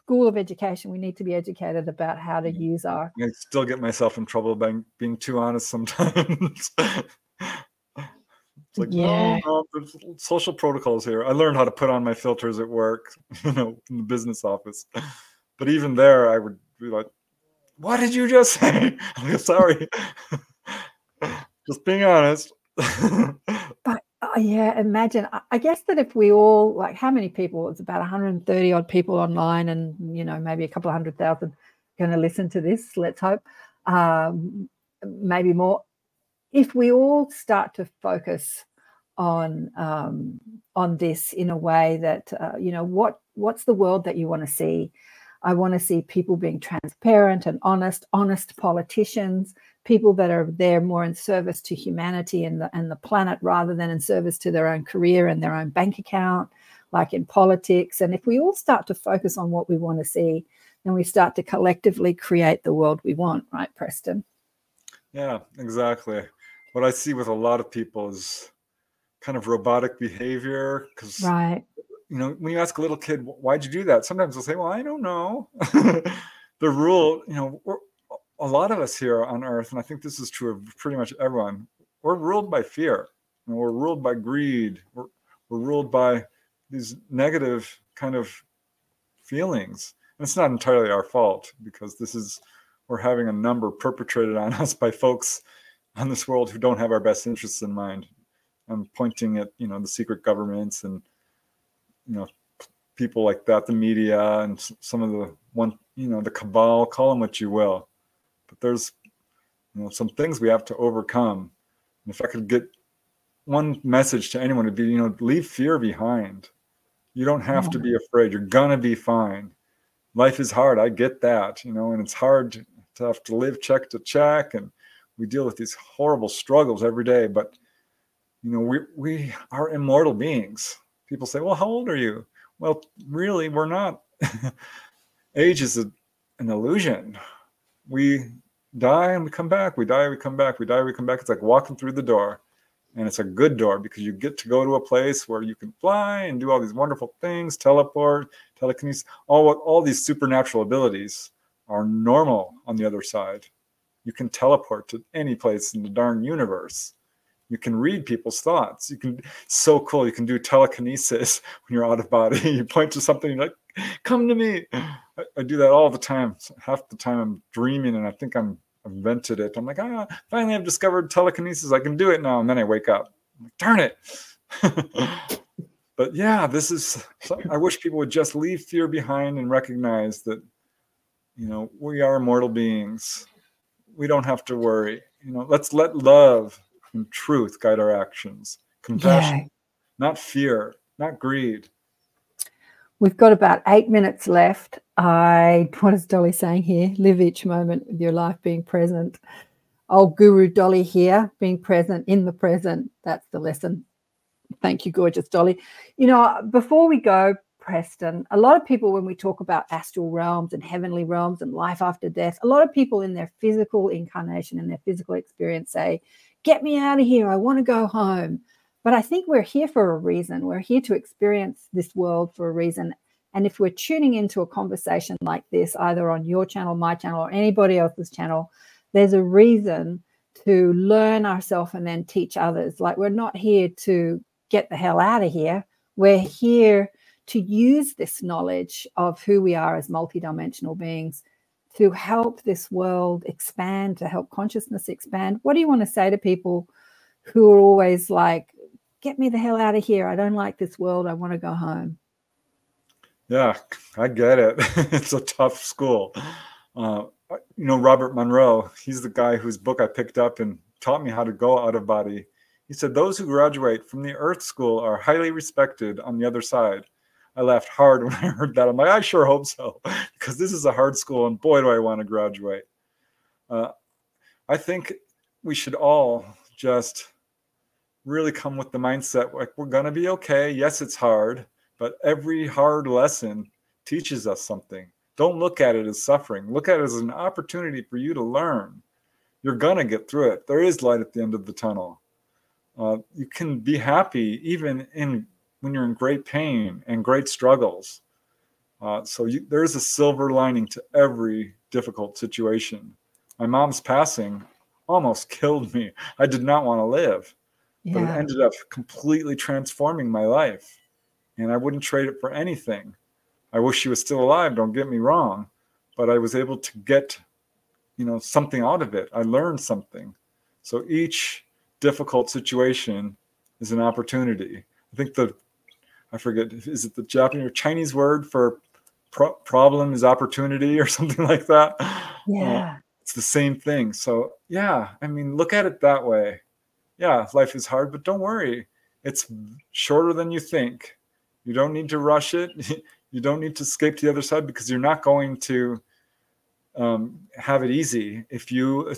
school of education. We need to be educated about how to use our. I still get myself in trouble by being too honest sometimes. It's like, Yeah. no, no, there's social protocols here. I learned how to put on my filters at work, you know, in the business office. But even there, I would be like, what did you just say? I'm like, sorry. Just being honest. But uh, yeah, imagine, I, I guess that if we all, like, how many people? It's about one hundred thirty odd people online, and, you know, maybe a couple of hundred thousand going to listen to this, let's hope, um, maybe more. If we all start to focus on um, on this in a way that, uh, you know, what what's the world that you want to see? I want to see people being transparent and honest, honest politicians, people that are there more in service to humanity and the, and the planet rather than in service to their own career and their own bank account, like in politics. And if we all start to focus on what we want to see, then we start to collectively create the world we want, right, Preston? Yeah, exactly. What I see with a lot of people is kind of robotic behavior, because right. you know, when you ask a little kid, why'd you do that? Sometimes they'll say, well, I don't know. The rule, you know, we're, a lot of us here on Earth, and I think this is true of pretty much everyone, we're ruled by fear. You know, we're ruled by greed. We're, we're ruled by these negative kind of feelings. And it's not entirely our fault, because this is, we're having a number perpetrated on us by folks on this world who don't have our best interests in mind. I'm pointing at, you know, the secret governments and, you know, people like that, the media, and some of the one, you know, the cabal, call them what you will. But there's, you know, some things we have to overcome. And if I could get one message to anyone, it'd be, you know, leave fear behind. You don't have to be afraid. You're gonna be fine. Life is hard. I get that, you know, and it's hard to have to live check to check, and we deal with these horrible struggles every day. But you know, we we are immortal beings. People say, well, how old are you? Well, really, we're not. Age is a, an illusion. We die and we come back. We die, we come back. We die, we come back. It's like walking through the door. And it's a good door, because you get to go to a place where you can fly and do all these wonderful things, teleport, telekinesis, all, all these supernatural abilities are normal on the other side. You can teleport to any place in the darn universe. You can read people's thoughts. You can, so cool. You can do telekinesis when you're out of body. You point to something, you're like, come to me. I, I do that all the time. Half the time I'm dreaming and I think I'm invented it. I'm like, ah, finally I've discovered telekinesis. I can do it now. And then I wake up. I'm like, darn it. But yeah, this is, I wish people would just leave fear behind and recognize that, you know, we are immortal beings. We don't have to worry. You know, let's let love and truth guide our actions. Compassion, yeah. Not fear, not greed. We've got about eight minutes left. I, what is Dolly saying here? Live each moment with your life being present. Old Guru Dolly here, being present in the present. That's the lesson. Thank you, gorgeous Dolly. You know, before we go, Preston, a lot of people, when we talk about astral realms and heavenly realms and life after death, a lot of people in their physical incarnation and their physical experience say, get me out of here. I want to go home. But I think we're here for a reason. We're here to experience this world for a reason. And if we're tuning into a conversation like this, either on your channel, my channel, or anybody else's channel, there's a reason to learn ourselves and then teach others. Like, we're not here to get the hell out of here. We're here to use this knowledge of who we are as multidimensional beings to help this world expand, to help consciousness expand. What do you want to say to people who are always like, get me the hell out of here. I don't like this world. I want to go home. Yeah, I get it. It's a tough school. Uh, you know, Robert Monroe, he's the guy whose book I picked up and taught me how to go out of body. He said, those who graduate from the Earth School are highly respected on the other side. I laughed hard when I heard that. I'm like, I sure hope so, because this is a hard school, and boy, do I want to graduate. Uh, I think we should all just really come with the mindset, like, we're going to be okay. Yes, it's hard, but every hard lesson teaches us something. Don't look at it as suffering. Look at it as an opportunity for you to learn. You're going to get through it. There is light at the end of the tunnel. Uh, you can be happy even in when you're in great pain and great struggles. Uh, so you, there's a silver lining to every difficult situation. My mom's passing almost killed me. I did not want to live, Yeah. but it ended up completely transforming my life. And I wouldn't trade it for anything. I wish she was still alive, don't get me wrong, but I was able to get, you know, something out of it. I learned something. So each difficult situation is an opportunity. I think the, I forget, is it the Japanese or Chinese word for pro- problem is opportunity or something like that? Yeah. Uh, it's the same thing. So yeah, I mean, look at it that way. Yeah, life is hard, but don't worry. It's shorter than you think. You don't need to rush it. You don't need to escape to the other side, because you're not going to um, have it easy if you,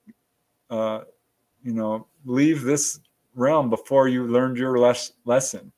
uh, you know, leave this realm before you learned your les- lesson.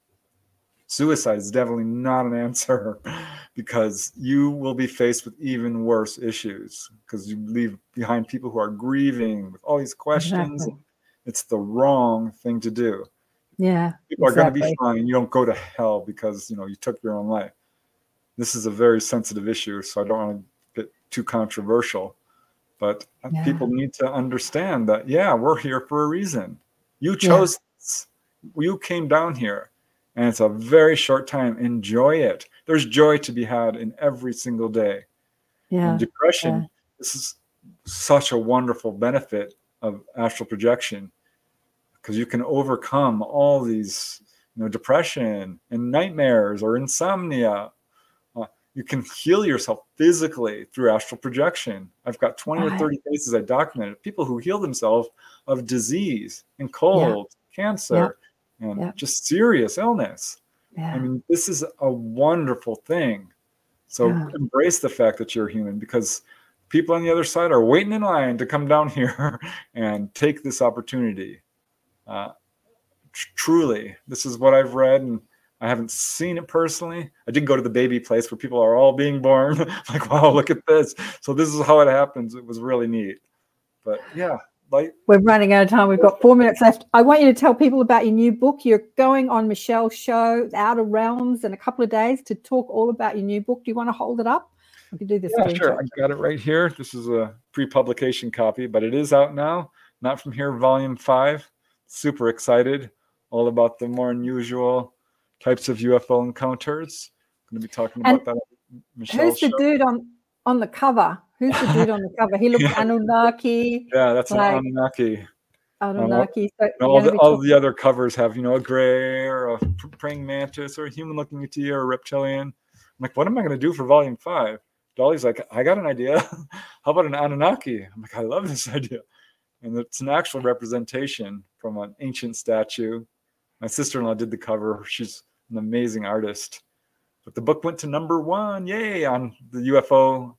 Suicide is definitely not an answer, because you will be faced with even worse issues, because you leave behind people who are grieving with all these questions. Exactly. It's the wrong thing to do. Yeah. People exactly. are going to be fine. You don't go to hell because, you know, you took your own life. This is a very sensitive issue, so I don't want to get too controversial. But Yeah. people need to understand that, yeah, we're here for a reason. You chose Yeah. this. You came down here, and it's a very short time. Enjoy it. There's joy to be had in every single day. Yeah. And depression, Yeah. this is such a wonderful benefit of astral projection, because you can overcome all these, you know, depression and nightmares or insomnia. Uh, you can heal yourself physically through astral projection. I've got twenty or thirty cases I documented, people who heal themselves of disease and cold, yeah. cancer, yeah. and yeah. just serious illness. Yeah. I mean, this is a wonderful thing. So yeah. embrace the fact that you're human, because people on the other side are waiting in line to come down here and take this opportunity. Uh, tr- truly, this is what I've read, and I haven't seen it personally. I did go to the baby place where people are all being born. Like, wow, look at this. So this is how it happens. It was really neat. But yeah, like we're running out of time. We've got four minutes left. I want you to tell people about your new book. You're going on Michelle's show, Outer Realms, in a couple of days to talk all about your new book. Do you want to hold it up? I can do this. Yeah, sure. I got it right here. This is a pre-publication copy, but it is out now. Not From Here, Volume Five. Super excited. All about the more unusual types of U F O encounters. I'm going to be talking about and that on Michelle's who's the show. dude on on the cover? Who's the dude on the cover? He looks yeah. Anunnaki. Yeah, that's like, an Anunnaki. Anunnaki. So all all, the, all the other covers have, you know, a gray or a praying mantis or a human looking at you or a reptilian. I'm like, what am I going to do for Volume Five? Dolly's like, I got an idea. How about an Anunnaki? I'm like, I love this idea. And it's an actual representation from an ancient statue. My sister-in-law did the cover. She's an amazing artist. But the book went to number one, yay, on the U F O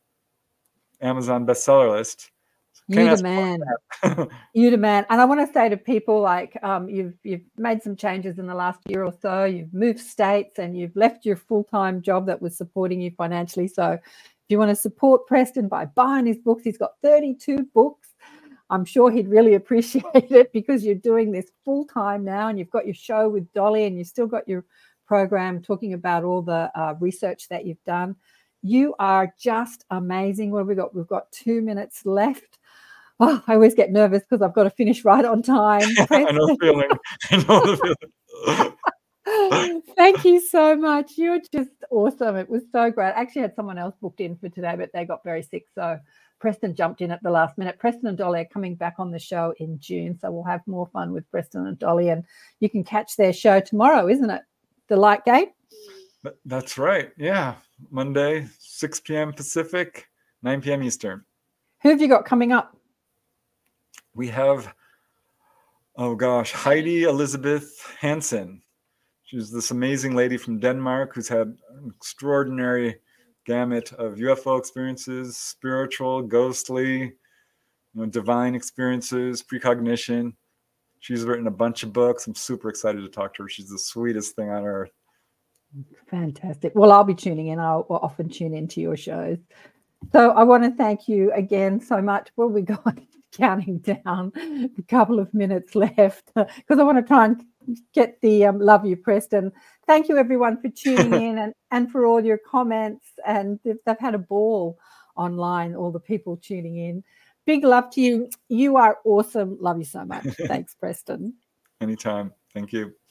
Amazon bestseller list. You the man. You the man. And I want to say to people, like, um, you've you've made some changes in the last year or so. You've moved states and you've left your full-time job that was supporting you financially. So if you want to support Preston by buying his books, he's got thirty-two books. I'm sure he'd really appreciate it, because you're doing this full time now, and you've got your show with Dolly, and you've still got your program talking about all the uh, research that you've done. You are just amazing. What have we got? We've got two minutes left. Oh, I always get nervous because I've got to finish right on time. I know the feeling. I know the feeling. Thank you so much. You're just awesome. It was so great. I actually had someone else booked in for today, but they got very sick, so Preston jumped in at the last minute. Preston and Dolly are coming back on the show in June, so we'll have more fun with Preston and Dolly, and you can catch their show tomorrow, isn't it? The Light Gate? That's right. Yeah. Monday, six p.m. Pacific, nine p.m. Eastern. Who have you got coming up? We have, oh gosh, Heidi Elizabeth Hansen. She's this amazing lady from Denmark who's had an extraordinary gamut of U F O experiences, spiritual, ghostly, you know, divine experiences, precognition. She's written a bunch of books. I'm super excited to talk to her. She's the sweetest thing on earth. Fantastic. Well, I'll be tuning in. I'll often tune into your shows. So I want to thank you again so much. Well, we got counting down, a couple of minutes left, because I want to try and get the um, love you, Preston. Thank you, everyone, for tuning in and, and for all your comments. And they've, they've had a ball online, all the people tuning in. Big love to you. You are awesome. Love you so much. Thanks, Preston. Anytime. Thank you.